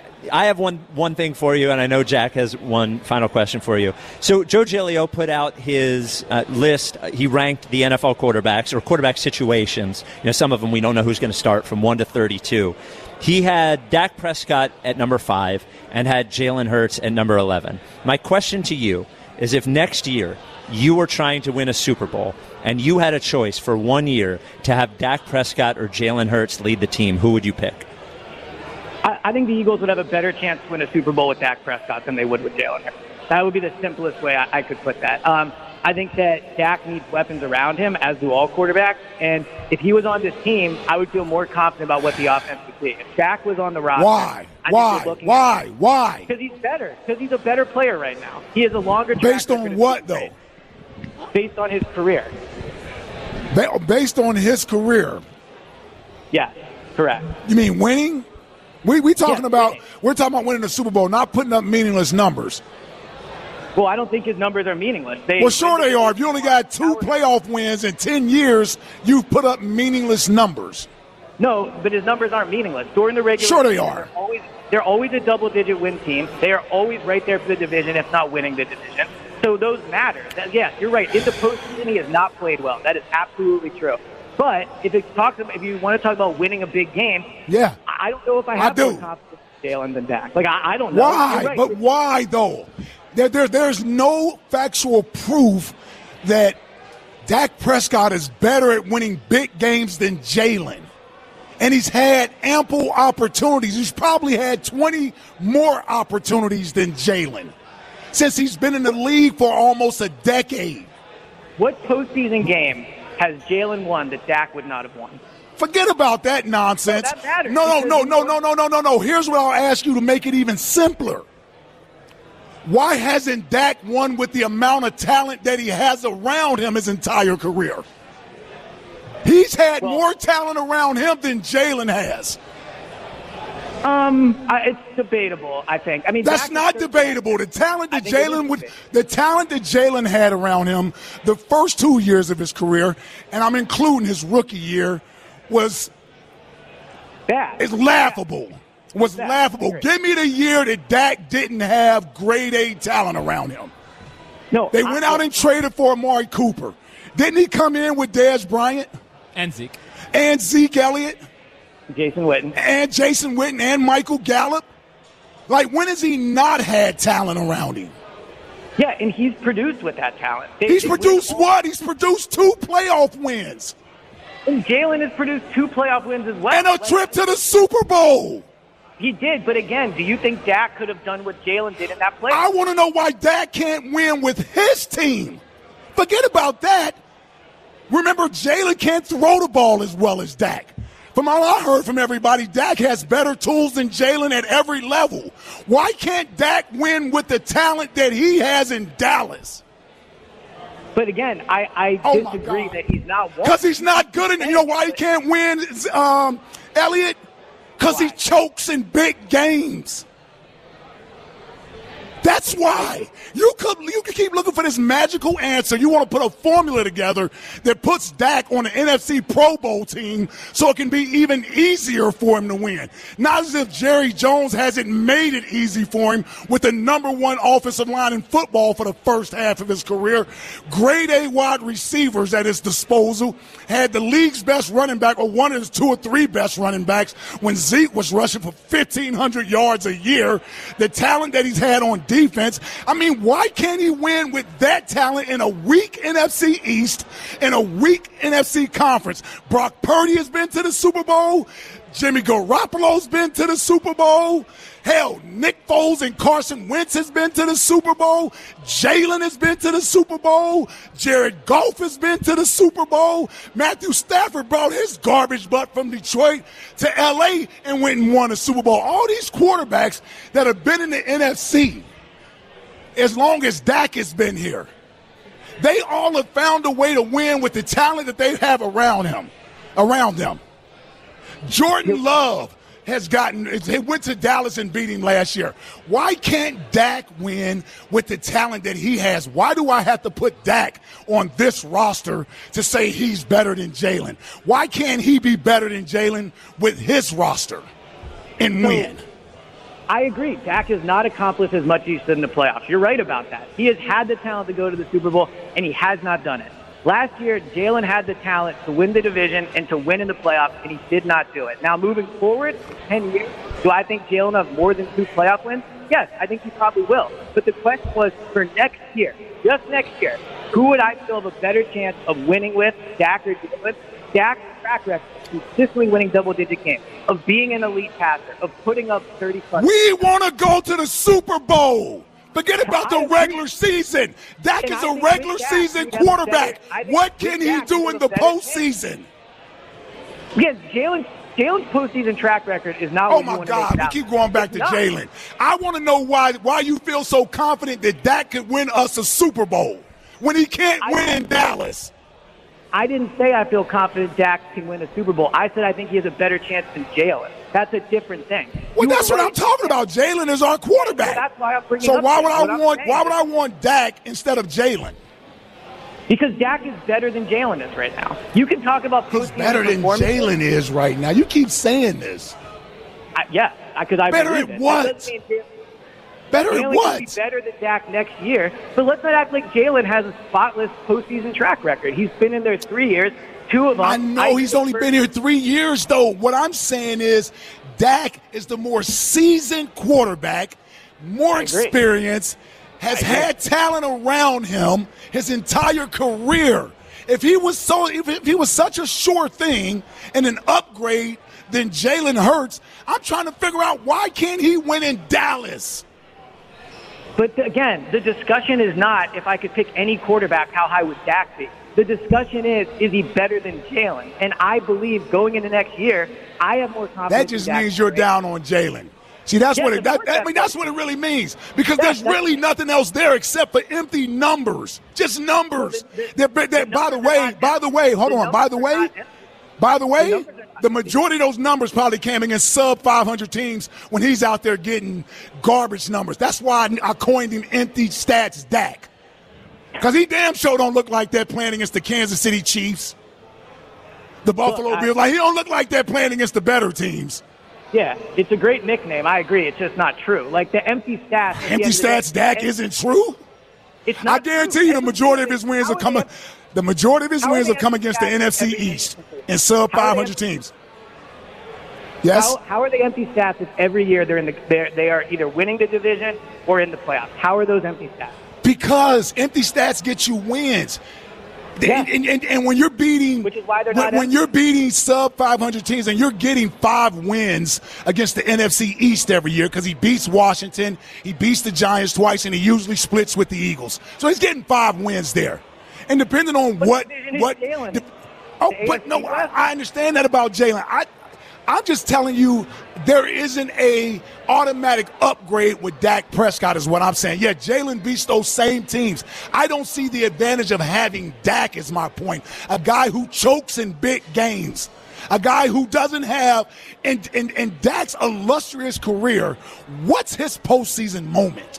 Speaker 6: I have one one thing for you, and I know Jack has one final question for you. So, Joe Giglio put out his uh, list. He ranked the N F L quarterbacks or quarterback situations. You know, some of them we don't know who's going to start from one to thirty-two. He had Dak Prescott at number five and had Jalen Hurts at number eleven. My question to you is, if next year you were trying to win a Super Bowl and you had a choice for one year to have Dak Prescott or Jalen Hurts lead the team, who would you pick?
Speaker 7: I, I think the Eagles would have a better chance to win a Super Bowl with Dak Prescott than they would with Jalen Hurts. That would be the simplest way I, I could put that. Um, I think that Dak needs weapons around him, as do all quarterbacks. And if he was on this team, I would feel more confident about what the offense would be. If Dak was on the roster,
Speaker 8: Why?
Speaker 7: I think
Speaker 8: Why?
Speaker 7: we're looking
Speaker 8: Why? Why?
Speaker 7: Because he's better. Because he's a better player right now. He has a longer track
Speaker 8: Based
Speaker 7: record
Speaker 8: on
Speaker 7: of
Speaker 8: what,
Speaker 7: being
Speaker 8: though?
Speaker 7: great. Based on his career.
Speaker 8: Ba- Based on his career.
Speaker 7: Yes, correct.
Speaker 8: You mean winning? We we talking
Speaker 7: Yeah,
Speaker 8: about
Speaker 7: winning.
Speaker 8: we're talking about winning the Super Bowl, not putting up meaningless numbers.
Speaker 7: Well, I don't think his numbers are meaningless. They,
Speaker 8: Well, sure they are. If you only got two playoff wins in ten years, you've put up meaningless numbers.
Speaker 7: No, but his numbers aren't meaningless. During the regular
Speaker 8: Sure they
Speaker 7: season,
Speaker 8: are.
Speaker 7: they're Always, They're always a double-digit win team. They are always right there for the division, if not winning the division. So those matter. That, yes, you're right. In the postseason, he has not played well. That is absolutely true. But if it talks about, if you want to talk about winning a big game,
Speaker 8: yeah,
Speaker 7: I don't know if I have
Speaker 8: I
Speaker 7: more confidence in Jalen than Dak. Like I, I don't know.
Speaker 8: Why?
Speaker 7: Right.
Speaker 8: But why though? There, there, there's no factual proof that Dak Prescott is better at winning big games than Jalen. And he's had ample opportunities. He's probably had twenty more opportunities than Jalen since he's been in the league for almost a decade.
Speaker 7: What postseason game has Jalen won that Dak would not have won?
Speaker 8: Forget about that nonsense.
Speaker 7: No, that matters.
Speaker 8: No, no, no, no, no, no, no, no. Here's what I'll ask you to make it even simpler. Why hasn't Dak won with the amount of talent that he has around him his entire career? He's had well, more talent around him than Jalen has.
Speaker 7: Um, I, it's debatable. I think. I mean,
Speaker 8: that's not debatable. The talent that Jalen would, the talent that Jalen had around him, the first two years of his career, and I'm including his rookie year, was
Speaker 7: bad.
Speaker 8: It's laughable. Was bad. laughable. Give me the year that Dak didn't have grade A talent around him.
Speaker 7: No,
Speaker 8: they went I, out and traded for Amari Cooper. Didn't he come in with Dez Bryant
Speaker 9: and Zeke
Speaker 8: and Zeke Elliott?
Speaker 7: Jason Witten.
Speaker 8: And Jason Witten and Michael Gallup. Like, when has he not had talent around him?
Speaker 7: Yeah, and he's produced with that talent. They,
Speaker 8: he's
Speaker 7: they
Speaker 8: produced what? He's produced two playoff wins.
Speaker 7: And Jalen has produced two playoff wins as well.
Speaker 8: And a
Speaker 7: like,
Speaker 8: trip to the Super Bowl.
Speaker 7: He did, but again, do you think Dak could have done what Jalen did in that play?
Speaker 8: I want to know why Dak can't win with his team. Forget about that. Remember, Jalen can't throw the ball as well as Dak. From all I heard from everybody, Dak has better tools than Jalen at every level. Why can't Dak win with the talent that he has in Dallas?
Speaker 7: But again, I, I
Speaker 8: oh
Speaker 7: disagree that he's not one.
Speaker 8: Because he's not good enough. You know why he can't win, um, Elliot? Because he chokes in big games. That's why. You could you could keep looking for this magical answer. You want to put a formula together that puts Dak on the N F C Pro Bowl team so it can be even easier for him to win. Not as if Jerry Jones hasn't made it easy for him with the number one offensive line in football for the first half of his career. Grade A wide receivers at his disposal. Had the league's best running back or one of his two or three best running backs when Zeke was rushing for fifteen hundred yards a year. The talent that he's had on defense. I mean, why can't he win with that talent in a weak N F C East and a weak N F C conference? Brock Purdy has been to the Super Bowl. Jimmy Garoppolo's been to the Super Bowl. Hell, Nick Foles and Carson Wentz has been to the Super Bowl. Jalen has been to the Super Bowl. Jared Goff has been to the Super Bowl. Matthew Stafford brought his garbage butt from Detroit to L A and went and won a Super Bowl. All these quarterbacks that have been in the N F C, as long as Dak has been here, they all have found a way to win with the talent that they have around him, around them. Jordan Love has gotten, he went to Dallas and beat him last year. Why can't Dak win with the talent that he has? Why do I have to put Dak on this roster to say he's better than Jalen? Why can't he be better than Jalen with his roster and
Speaker 7: so,
Speaker 8: win?
Speaker 7: I agree. Dak has not accomplished as much as he should in the playoffs. You're right about that. He has had the talent to go to the Super Bowl, and he has not done it. Last year, Jalen had the talent to win the division and to win in the playoffs, and he did not do it. Now, moving forward, ten years, do I think Jalen will have more than two playoff wins? Yes, I think he probably will. But the question was, for next year, just next year, who would I feel have a better chance of winning with, Dak or Jalen? Dak's track record, consistently winning double-digit games, of being an elite passer, of putting up thirty plus.
Speaker 8: We want to go to the Super Bowl. Forget about the regular season. Dak is a regular season quarterback. What can he do in the postseason?
Speaker 7: Again, Jalen Jalen's postseason track record is not.
Speaker 8: Oh my God, we keep going back to Jalen. I want to know why why you feel so confident that Dak could win us a Super Bowl when he can't win in Dallas.
Speaker 7: I didn't say I feel confident Dak can win a Super Bowl. I said I think he has a better chance than Jalen. That's a different thing.
Speaker 8: Well, that's what I'm talking about. Jalen is our quarterback.
Speaker 7: So that's why I'm bringing
Speaker 8: So
Speaker 7: up
Speaker 8: why would I want
Speaker 7: saying.
Speaker 8: why would I want Dak instead of Jalen?
Speaker 7: Because Dak is better than Jalen is right now. You can talk about
Speaker 8: He's better than Jalen is right now. You keep saying this.
Speaker 7: I, yeah, because I
Speaker 8: better
Speaker 7: believe
Speaker 8: at
Speaker 7: it.
Speaker 8: what?
Speaker 7: That doesn't mean Jalen-
Speaker 8: Better at
Speaker 7: Jalen
Speaker 8: what?
Speaker 7: can be better than Dak next year, but let's not act like Jalen has a spotless postseason track record. He's been in there three years, two of them.
Speaker 8: I know
Speaker 7: I
Speaker 8: he's only been here three years, though. What I'm saying is Dak is the more seasoned quarterback, more experience, has had talent around him his entire career. If he was so, if, if he was such a sure thing and an upgrade than Jalen Hurts, I'm trying to figure out why can't he win in Dallas?
Speaker 7: But again, the discussion is not if I could pick any quarterback, how high would Dak be? The discussion is, is he better than Jalen? And I believe going into next year, I have more confidence.
Speaker 8: That just means you're down on Jalen. See, that's
Speaker 7: Yes,
Speaker 8: what it.
Speaker 7: of
Speaker 8: That,
Speaker 7: course
Speaker 8: that, I
Speaker 7: that's
Speaker 8: mean, that's what it really means. Because
Speaker 7: Yes,
Speaker 8: there's really nothing else there except for empty numbers, just numbers. They're, they're, by the way, by the way, hold on. By the way, by the way, the majority of those numbers probably came against sub five hundred teams when he's out there getting garbage numbers. That's why I, I coined him empty stats Dak. Because he damn sure don't look like that playing against the Kansas City Chiefs, the Buffalo
Speaker 7: Look, I-
Speaker 8: Bills. Like he don't look like that playing against the better teams.
Speaker 7: Yeah, it's a great nickname. I agree. It's just not true. Like the empty stats. at the
Speaker 8: Empty
Speaker 7: end of the
Speaker 8: stats
Speaker 7: day-
Speaker 8: Dak isn't true?
Speaker 7: It's not
Speaker 8: I guarantee
Speaker 7: true.
Speaker 8: you the majority of his wins have come the majority of his
Speaker 7: How are
Speaker 8: wins
Speaker 7: they
Speaker 8: have come
Speaker 7: empty
Speaker 8: against the
Speaker 7: stats
Speaker 8: N F C
Speaker 7: every game?
Speaker 8: East and sub
Speaker 7: How are they
Speaker 8: five hundred teams. Yes?
Speaker 7: How, how are they empty stats if every year they're in the they're, they are either winning the division or in the playoffs? How are those empty stats?
Speaker 8: Because empty stats get you wins. And, and, and, and when you're beating,
Speaker 7: Which is why they're
Speaker 8: when,
Speaker 7: not
Speaker 8: when
Speaker 7: empty.
Speaker 8: you're beating sub five hundred teams and you're getting five wins against the N F C East every year because he beats Washington, he beats the Giants twice, and he usually splits with the Eagles. So he's getting five wins there. And depending on
Speaker 7: But
Speaker 8: what
Speaker 7: the division is
Speaker 8: what
Speaker 7: Jalen.
Speaker 8: the- oh,
Speaker 7: The
Speaker 8: but
Speaker 7: A F C
Speaker 8: no,
Speaker 7: West.
Speaker 8: I, I understand that about Jalen. I I'm just telling you, there isn't a automatic upgrade with Dak Prescott is what I'm saying. Yeah, Jalen beats those same teams. I don't see the advantage of having Dak is my point. A guy who chokes in big games. A guy who doesn't have, in, in, in Dak's illustrious career, what's his postseason moment?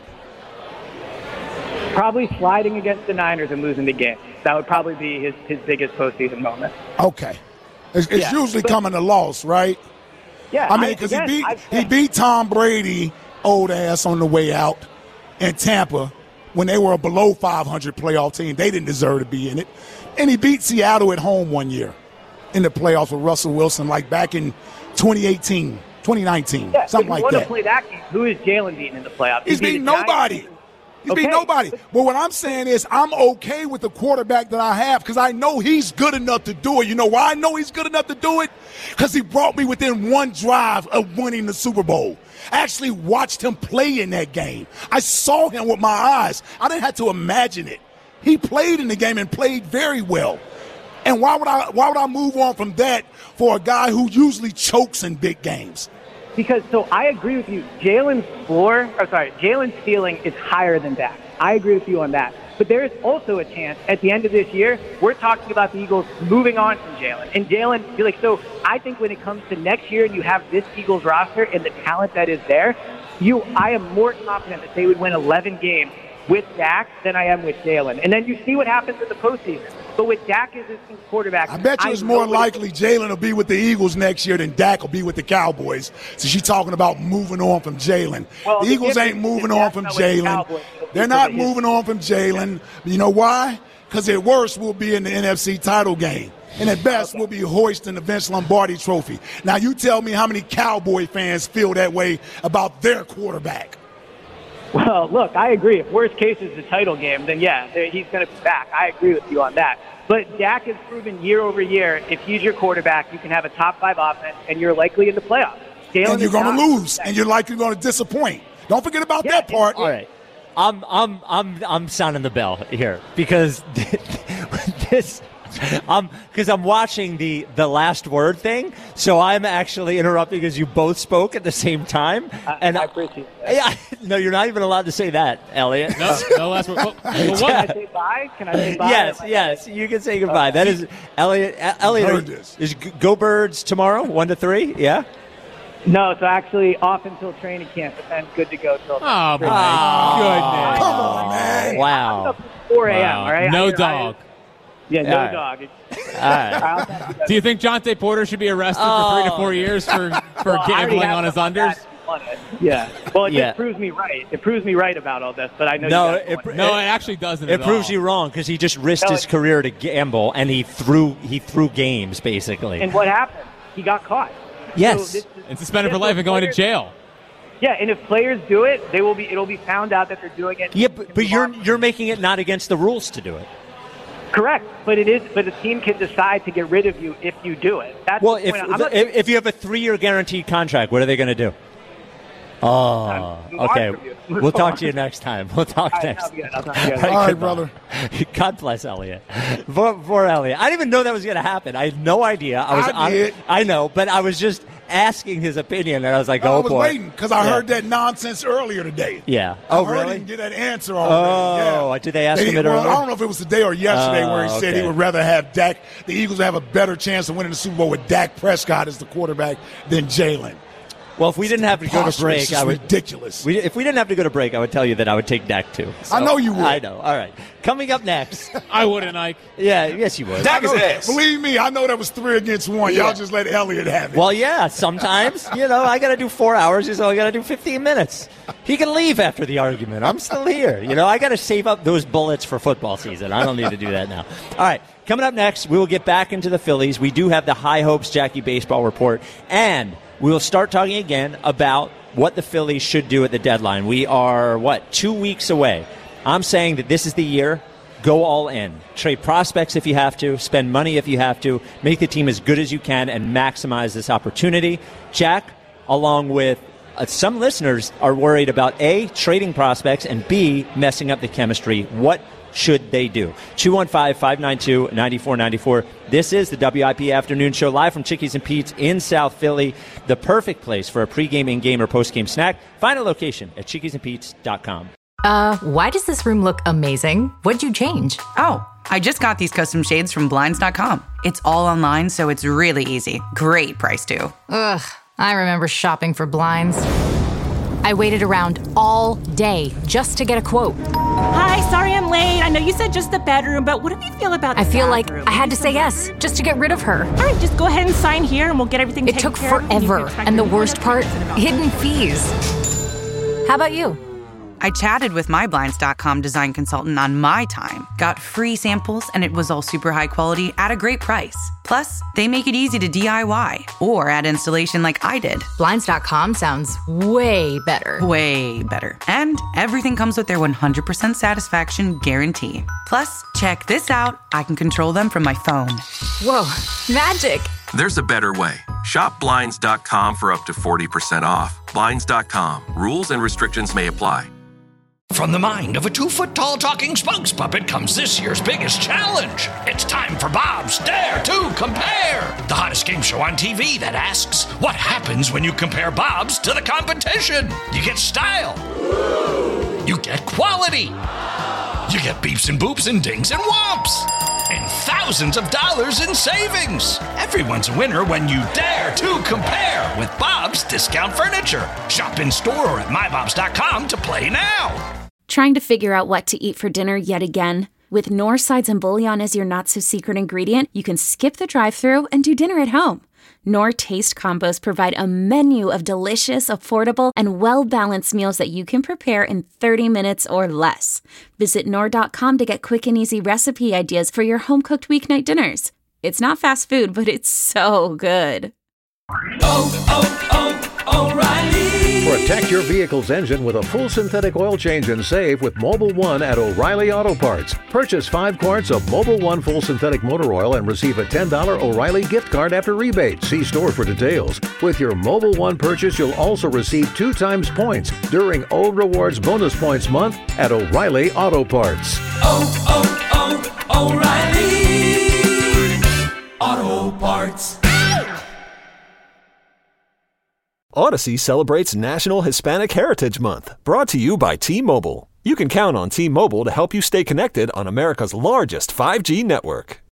Speaker 7: Probably sliding against the Niners and losing the game. That would probably be his, his biggest postseason moment.
Speaker 8: Okay. It's, it's
Speaker 7: Yeah,
Speaker 8: usually
Speaker 7: but-
Speaker 8: coming to loss, right?
Speaker 7: Yeah,
Speaker 8: I mean, because he
Speaker 7: again,
Speaker 8: beat
Speaker 7: I've
Speaker 8: he
Speaker 7: said-
Speaker 8: beat Tom Brady, old ass, on the way out in Tampa when they were a below five hundred playoff team. They didn't deserve to be in it. And he beat Seattle at home one year in the playoffs with Russell Wilson, like back in twenty eighteen, twenty nineteen,
Speaker 7: Yeah,
Speaker 8: something
Speaker 7: if
Speaker 8: like
Speaker 7: you want
Speaker 8: that.
Speaker 7: to play that game, who is Jalen beating in the playoffs?
Speaker 8: He's
Speaker 7: He beat
Speaker 8: beating
Speaker 7: the Giants.
Speaker 8: nobody. He's
Speaker 7: Okay.
Speaker 8: beating nobody. But what I'm saying is I'm okay with the quarterback that I have because I know he's good enough to do it. You know why I know he's good enough to do it? Because he brought me within one drive of winning the Super Bowl. I actually watched him play in that game. I saw him with my eyes. I didn't have to imagine it. He played in the game and played very well. And why would I why would I move on from that for a guy who usually chokes in big games?
Speaker 7: Because, so I agree with you. Jalen's floor, or sorry, Jalen's ceiling is higher than Dak. I agree with you on that. But there is also a chance at the end of this year, we're talking about the Eagles moving on from Jalen. And Jalen, you're like, so I think when it comes to next year and you have this Eagles roster and the talent that is there, you, I am more confident that they would win eleven games with Dak than I am with Jalen. And then you see what happens in the postseason. But with Dak as his quarterback,
Speaker 8: I bet you it's more likely Jalen will be with the Eagles next year than Dak will be with the Cowboys. So she's talking about moving on from Jalen.
Speaker 7: Well,
Speaker 8: the
Speaker 7: the
Speaker 8: Eagles ain't
Speaker 7: difference
Speaker 8: moving
Speaker 7: is
Speaker 8: on
Speaker 7: Dak's
Speaker 8: from
Speaker 7: not with the
Speaker 8: Jalen.
Speaker 7: Cowboys.
Speaker 8: They're
Speaker 7: Because
Speaker 8: not
Speaker 7: of his-
Speaker 8: moving on from Jalen. You know why? Because at worst, we'll be in the N F C title game. And at best, we'll be hoisting the Vince Lombardi trophy. Now, you tell me how many Cowboy fans feel that way about their quarterback.
Speaker 7: Well, look, I agree. If worst case is the title game, then yeah, there- he's going to be back. I agree with you on that. But Dak has proven year over year, if he's your quarterback, you can have a top five offense, and you're likely in the playoffs. Jalen
Speaker 8: And you're
Speaker 7: is
Speaker 8: going to
Speaker 7: not-
Speaker 8: lose, and you're likely going to disappoint. Don't forget about that part.
Speaker 6: All right. I'm I'm I'm I'm sounding the bell here because this um because I'm watching the the last word thing, so I'm actually interrupting because you both spoke at the same time.
Speaker 7: I,
Speaker 6: and
Speaker 7: I appreciate that.
Speaker 6: Yeah, no, you're not even allowed to say that, Elliot.
Speaker 9: No, no last word. Well, well,
Speaker 7: Can
Speaker 9: what?
Speaker 7: I say bye? Can I say bye?
Speaker 6: Yes, yes, you can say goodbye. That is Elliot. Elliot,
Speaker 8: Heard this.
Speaker 6: is Go Birds tomorrow, one to three. Yeah.
Speaker 7: No, so actually off until training camp, but then good to go till.
Speaker 9: Oh, my
Speaker 6: Oh,
Speaker 9: goodness.
Speaker 8: Come on, man.
Speaker 6: Wow.
Speaker 7: four a.m.,
Speaker 9: Wow.
Speaker 7: all right?
Speaker 9: No
Speaker 7: I- I-
Speaker 9: dog.
Speaker 7: Yeah, no
Speaker 6: All right.
Speaker 7: dog.
Speaker 6: All right.
Speaker 9: Do you think Jonte Porter should be arrested
Speaker 7: Oh.
Speaker 9: for three to four years for, for
Speaker 7: Well, I already
Speaker 9: gambling
Speaker 7: have
Speaker 9: on his
Speaker 7: some of
Speaker 9: unders?
Speaker 7: that on it. Yeah. Well, it
Speaker 6: Yeah.
Speaker 7: just proves me right. It proves me right about all this, but I know
Speaker 6: No,
Speaker 7: you guys
Speaker 6: it,
Speaker 7: want
Speaker 9: No, it actually doesn't
Speaker 6: It
Speaker 9: at
Speaker 6: proves
Speaker 9: all.
Speaker 6: you wrong because he just risked
Speaker 7: No,
Speaker 6: his
Speaker 7: it-
Speaker 6: career to gamble, and he threw he threw games basically.
Speaker 7: And what happened? He got caught.
Speaker 6: Yes.
Speaker 7: So this is-
Speaker 9: And suspended for
Speaker 7: this
Speaker 9: life
Speaker 7: was
Speaker 9: and going to
Speaker 7: players-
Speaker 9: jail.
Speaker 7: Yeah, and if players do it, they will be. It'll be found out that they're doing it.
Speaker 6: Yeah, but, but you're you're making it not against the rules to do it.
Speaker 7: Correct, but it is. But a team can decide to get rid of you if you do it. That's
Speaker 6: Well,
Speaker 7: the
Speaker 6: if
Speaker 7: point. I'm not-
Speaker 6: if, if you have a three-year guaranteed contract, what are they going to do? Oh,
Speaker 7: Move on
Speaker 6: okay.
Speaker 7: from you. Move
Speaker 6: We'll talk
Speaker 7: on.
Speaker 6: to you next time. We'll talk
Speaker 7: All right,
Speaker 6: next
Speaker 7: sounds good.
Speaker 6: time.
Speaker 7: Sounds good.
Speaker 6: All
Speaker 8: All right,
Speaker 6: goodbye.
Speaker 8: brother.
Speaker 6: God bless Elliot. Poor, poor Elliot. I didn't even know that was going to happen. I had no idea. I was.
Speaker 8: I
Speaker 6: on-
Speaker 8: did.
Speaker 6: I know, but I was just asking his opinion, and I was like, "Oh
Speaker 8: I was
Speaker 6: boy."
Speaker 8: waiting because I
Speaker 6: Yeah.
Speaker 8: heard that nonsense earlier today.
Speaker 6: Yeah.
Speaker 8: I
Speaker 6: Oh,
Speaker 8: heard
Speaker 6: really?
Speaker 8: him get that answer already.
Speaker 6: Oh,
Speaker 8: yeah.
Speaker 6: did they ask him it
Speaker 8: well,
Speaker 6: earlier?
Speaker 8: I don't know if it was today or yesterday
Speaker 6: Oh,
Speaker 8: where he said
Speaker 6: okay.
Speaker 8: he would rather have Dak. The Eagles have a better chance of winning the Super Bowl with Dak Prescott as the quarterback than Jalen.
Speaker 6: Well, if we didn't have to go to
Speaker 8: Preposterous.
Speaker 6: break,
Speaker 8: It's
Speaker 6: I would.
Speaker 8: ridiculous.
Speaker 6: We, if we didn't have to go to break, I would tell you that I would take Dak too.
Speaker 8: I know you would.
Speaker 6: I know. All right. Coming up next.
Speaker 9: I wouldn't, Ike.
Speaker 6: Yeah. Yes, you would.
Speaker 8: I know- Believe me, I know that was three against one.
Speaker 6: Yeah.
Speaker 8: Y'all just let Elliott have it.
Speaker 6: Well, yeah, sometimes. You know, I got to do four hours. He's only got to do fifteen minutes. He can leave after the argument. I'm still here. You know, I got to save up those bullets for football season. I don't need to do that now. All right, coming up next, we will get back into the Phillies. We do have the High Hopes Jackie Baseball Report, and we will start talking again about what the Phillies should do at the deadline. We are, what, two weeks away. I'm saying that this is the year. Go all in. Trade prospects if you have to. Spend money if you have to. Make the team as good as you can and maximize this opportunity. Jack, along with uh, some listeners, are worried about A, trading prospects, and B, messing up the chemistry. What should they do? two one five, five nine two, nine four nine four. This is the W I P Afternoon Show live from Chickies and Pete's in South Philly. The perfect place for a pregame, in-game, or postgame snack. Find a location at chickies and pete's dot com.
Speaker 11: Uh, why does this room look amazing? What'd you change?
Speaker 12: Oh, I just got these custom shades from blinds dot com. It's all online, so it's really easy. Great price, too.
Speaker 11: Ugh, I remember shopping for blinds. I waited around all day just to get a quote.
Speaker 13: Hi, sorry I'm late. I know you said just the bedroom, but what do you feel about the
Speaker 11: I feel like
Speaker 13: bathroom?
Speaker 11: I had to say yes just to get rid of her.
Speaker 13: All right, just go ahead and sign here and we'll get everything
Speaker 11: It
Speaker 13: taken
Speaker 11: took
Speaker 13: care of. You can
Speaker 11: forever,
Speaker 13: expect
Speaker 11: and the
Speaker 13: your
Speaker 11: worst part, hidden fees. How about you?
Speaker 12: I chatted with my blinds dot com design consultant on my time, got free samples, and it was all super high quality at a great price. Plus, they make it easy to D I Y or add installation like I did.
Speaker 11: blinds dot com sounds way better.
Speaker 12: Way better. And everything comes with their one hundred percent satisfaction guarantee. Plus, check this out. I can control them from my phone.
Speaker 11: Whoa, magic.
Speaker 14: There's a better way. Shop blinds dot com for up to forty percent off. blinds dot com. Rules and restrictions may apply.
Speaker 10: From the mind of a two-foot-tall talking spokes puppet comes this year's biggest challenge. It's time for Bob's Dare to Compare, the hottest game show on T V that asks, what happens when you compare Bob's to the competition? You get style. You get quality. You get beeps and boops and dings and whomps. And thousands of dollars in savings. Everyone's a winner when you dare to compare with Bob's Discount Furniture. Shop in store or at my bobs dot com to play now.
Speaker 1: Trying to figure out what to eat for dinner yet again? With Knorr sides and bouillon as your not-so-secret ingredient, you can skip the drive-thru and do dinner at home. Knorr Taste Combos provide a menu of delicious, affordable, and well-balanced meals that you can prepare in thirty minutes or less. Visit Knorr dot com to get quick and easy recipe ideas for your home-cooked weeknight dinners. It's not fast food, but it's so good.
Speaker 15: Oh, oh, oh, O'Reilly. Protect your vehicle's engine with a full synthetic oil change and save with Mobil one at O'Reilly Auto Parts. Purchase five quarts of Mobil one full synthetic motor oil and receive a ten dollars O'Reilly gift card after rebate. See store for details. With your Mobil one purchase, you'll also receive two times points during O Rewards Bonus Points Month at O'Reilly Auto Parts.
Speaker 16: Oh, oh, oh, O'Reilly Auto Parts.
Speaker 17: Odyssey celebrates National Hispanic Heritage Month, brought to you by T-Mobile. You can count on T-Mobile to help you stay connected on America's largest five G network.